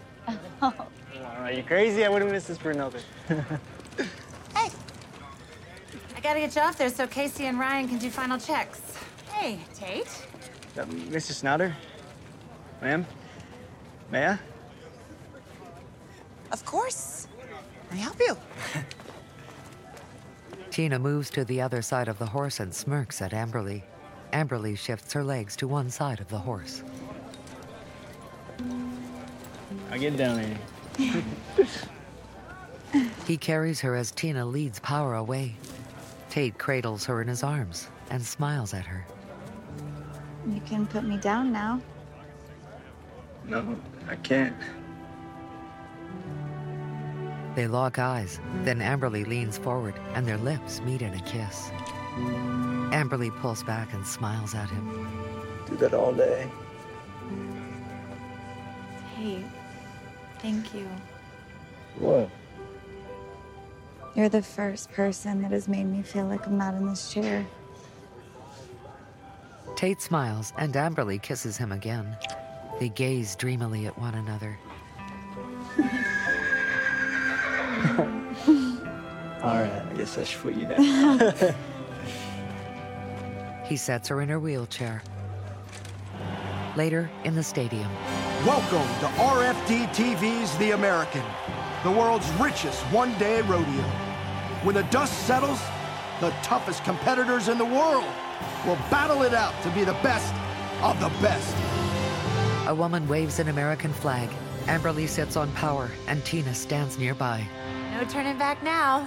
Oh. All right, you crazy? I wouldn't miss this for nothing. Hey. Gotta get you off there so Casey and Ryan can do final checks. Hey, Tate. Uh, Missus Snowder? Ma'am? May I? Of course. Let me help you. Tina moves to the other side of the horse and smirks at Amberly. Amberly shifts her legs to one side of the horse. I'll get down here. He carries her as Tina leads Power away. Tate cradles her in his arms and smiles at her. You can put me down now. No, I can't. They lock eyes. Then Amberly leans forward and their lips meet in a kiss. Amberly pulls back and smiles at him. Do that all day. Hey, thank you. What? You're the first person that has made me feel like I'm not in this chair. Tate smiles and Amberly kisses him again. They gaze dreamily at one another. All right, I guess I should put you down. He sets her in her wheelchair. Later, in the stadium. Welcome to R F D T V's The American, the world's richest one-day rodeo. When the dust settles, the toughest competitors in the world will battle it out to be the best of the best. A woman waves an American flag. Amberly sits on Power, and Tina stands nearby. No turning back now.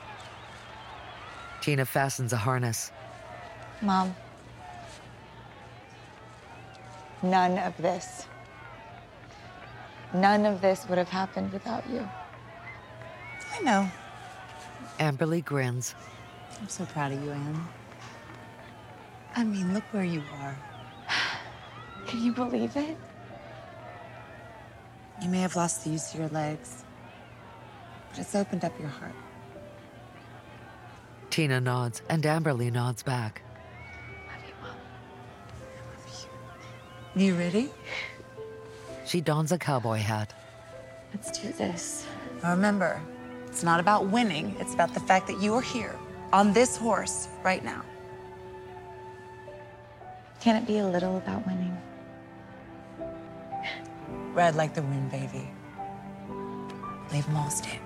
Tina fastens a harness. Mom, none of this, none of this would have happened without you. I know. Amberly grins. I'm so proud of you, Anne. I mean, look where you are. Can you believe it? You may have lost the use of your legs, but it's opened up your heart. Tina nods, and Amberly nods back. You ready? She dons a cowboy hat. Let's do this. Now remember, it's not about winning. It's about the fact that you are here on this horse right now. Can it be a little about winning? Ride like the wind, baby. Leave them all standing.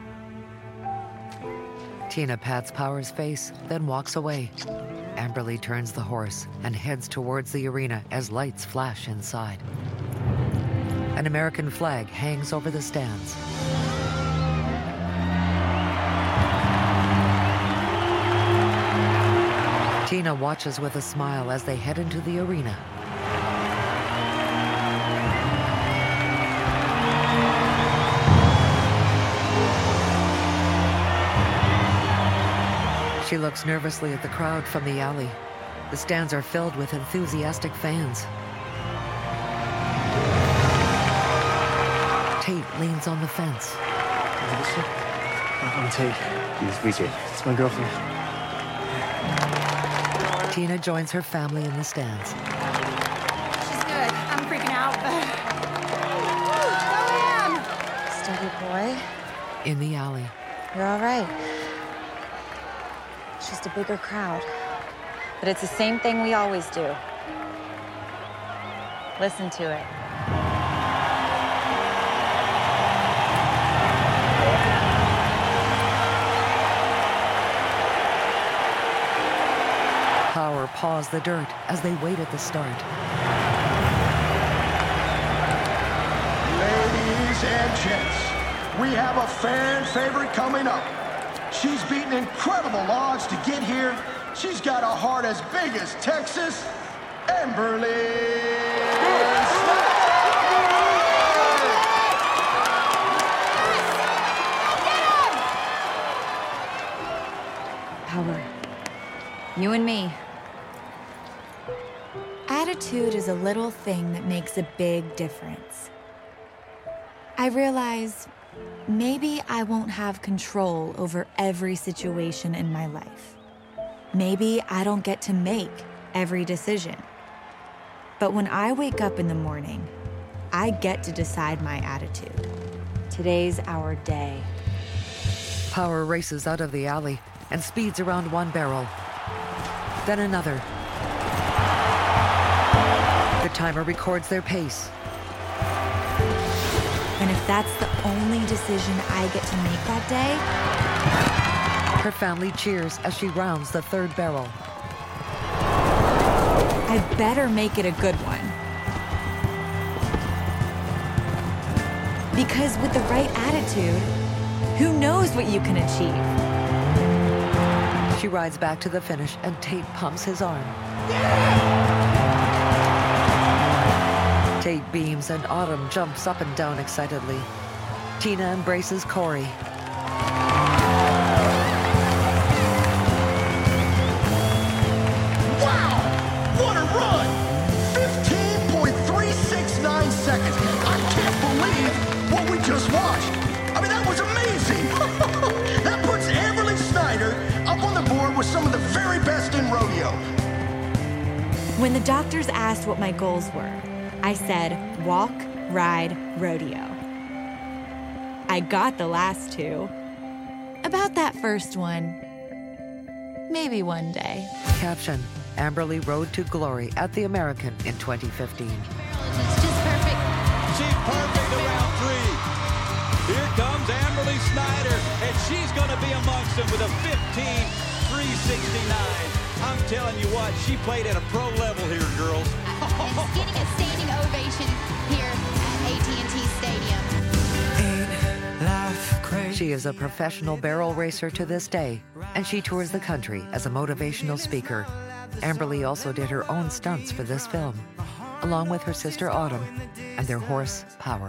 Tina pats Power's face, then walks away. Amberly turns the horse and heads towards the arena as lights flash inside. An American flag hangs over the stands. Tina watches with a smile as they head into the arena. She looks nervously at the crowd from the alley. The stands are filled with enthusiastic fans. Tate leans on the fence. I'm Tate. Nice to meet you. It's my girlfriend. Tina joins her family in the stands. She's good. I'm freaking out, but... Go, Em! Steady, boy. In the alley. You're all right. It's just a bigger crowd. But it's the same thing we always do. Listen to it. Power paws the dirt as they wait at the start. Ladies and gents, we have a fan favorite coming up. She's beaten incredible odds to get here. She's got a heart as big as Texas, Amberly Power. You and me. Attitude is a little thing that makes a big difference. I realize maybe I won't have control over every situation in my life. Maybe I don't get to make every decision. But when I wake up in the morning, I get to decide my attitude. Today's our day. Power races out of the alley. and speeds around one barrel, then another. The timer records their pace. And if that's the only decision I get to make that day... Her family cheers as she rounds the third barrel. I better make it a good one. Because with the right attitude, who knows what you can achieve? She rides back to the finish and Tate pumps his arm. Tate beams and Autumn jumps up and down excitedly. Tina embraces Corey. Wow! What a run! fifteen point three six nine seconds. I can't believe what we just watched. I mean, that was amazing. That puts Amberly Snyder up on the board with some of the very best in rodeo. When the doctors asked what my goals were, I said, walk, ride, rodeo. I got the last two. About that first one, maybe one day. Caption, Amberly Road to Glory at the American in twenty fifteen. It's just perfect. She's perfect around three. Here comes Amberly Snyder, and she's going to be amongst them with a fifteen three sixty-nine. I'm telling you what, she played at a pro level here, girls. And getting a standing ovation here at A T and T Stadium. She is a professional barrel racer to this day, and she tours the country as a motivational speaker. Amberly also did her own stunts for this film, along with her sister Autumn and their horse, Power.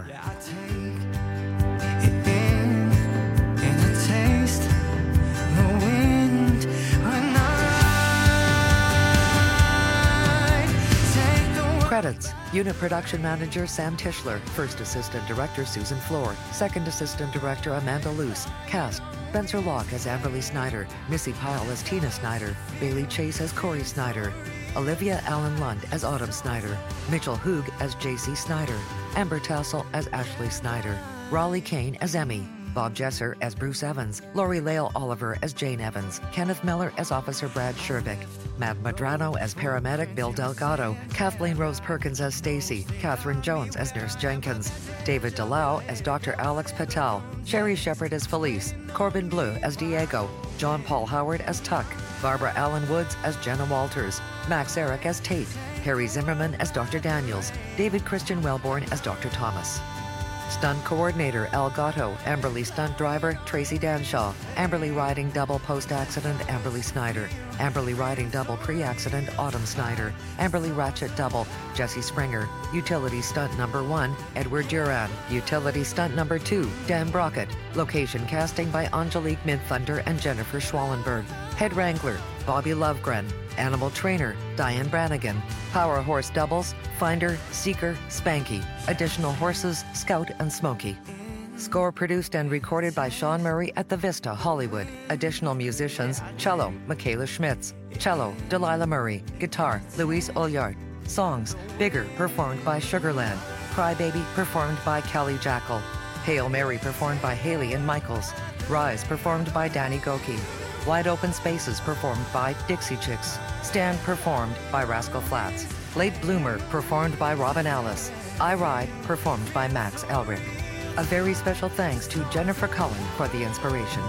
Credits: Unit Production Manager Sam Tischler, First Assistant Director Susan Floor, Second Assistant Director Amanda Luce. Cast: Spencer Locke as Amberly Snyder, Missy Pyle as Tina Snyder, Bailey Chase as Corey Snyder, Olivia Allen Lund as Autumn Snyder, Mitchell Hoog as J C Snyder, Amber Tassel as Ashley Snyder, Raleigh Kane as Emmy, Bob Jesser as Bruce Evans, Lori Lale Oliver as Jane Evans, Kenneth Miller as Officer Brad Sherbick, Matt Madrano as Paramedic Bill Delgado, Kathleen Rose Perkins as Stacy, Catherine Jones as Nurse Jenkins, David Delau as Doctor Alex Patel, Sherry Shepard as Felice, Corbin Bleu as Diego, John Paul Howard as Tuck, Barbara Allen Woods as Jenna Walters, Max Eric as Tate, Harry Zimmerman as Doctor Daniels, David Christian Wellborn as Doctor Thomas. Stunt Coordinator Al Gatto, Amberly Stunt Driver Tracy Danshaw, Amberly Riding Double Post-Accident Amberly Snyder, Amberly Riding Double Pre-Accident Autumn Snyder, Amberly Ratchet Double Jesse Springer, Utility Stunt Number One Edward Duran, Utility Stunt Number Two Dan Brockett, Location Casting by Angelique Midthunder and Jennifer Schwallenberg, Head Wrangler Bobby Lovegren, Animal Trainer Diane Brannigan, Power Horse Doubles Finder, Seeker, Spanky, Additional Horses Scout and Smokey. Score produced and recorded by Sean Murray at the Vista, Hollywood. Additional musicians: cello Michaela Schmitz, cello Delilah Murray, guitar Louise Olliard. Songs: Bigger performed by Sugarland, Crybaby performed by Kelly Jackal, Hail Mary performed by Haley and Michaels, Rise performed by Danny Goki, Wide Open Spaces performed by Dixie Chicks, Stand performed by Rascal Flatts, Late Bloomer performed by Robin Alice, I Ride performed by Max Elric. A very special thanks to Jennifer Cullen for the inspiration.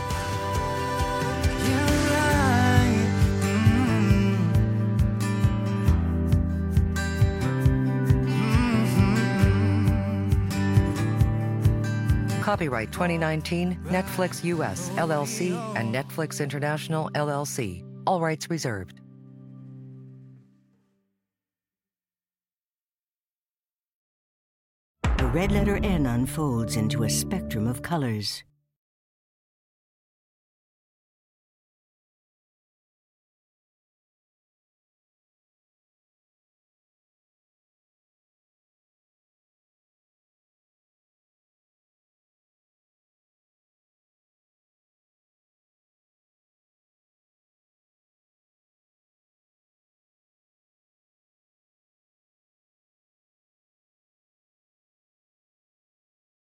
Copyright twenty nineteen, Netflix U S, L L C, and Netflix International, L L C. All rights reserved. The red letter N unfolds into a spectrum of colors.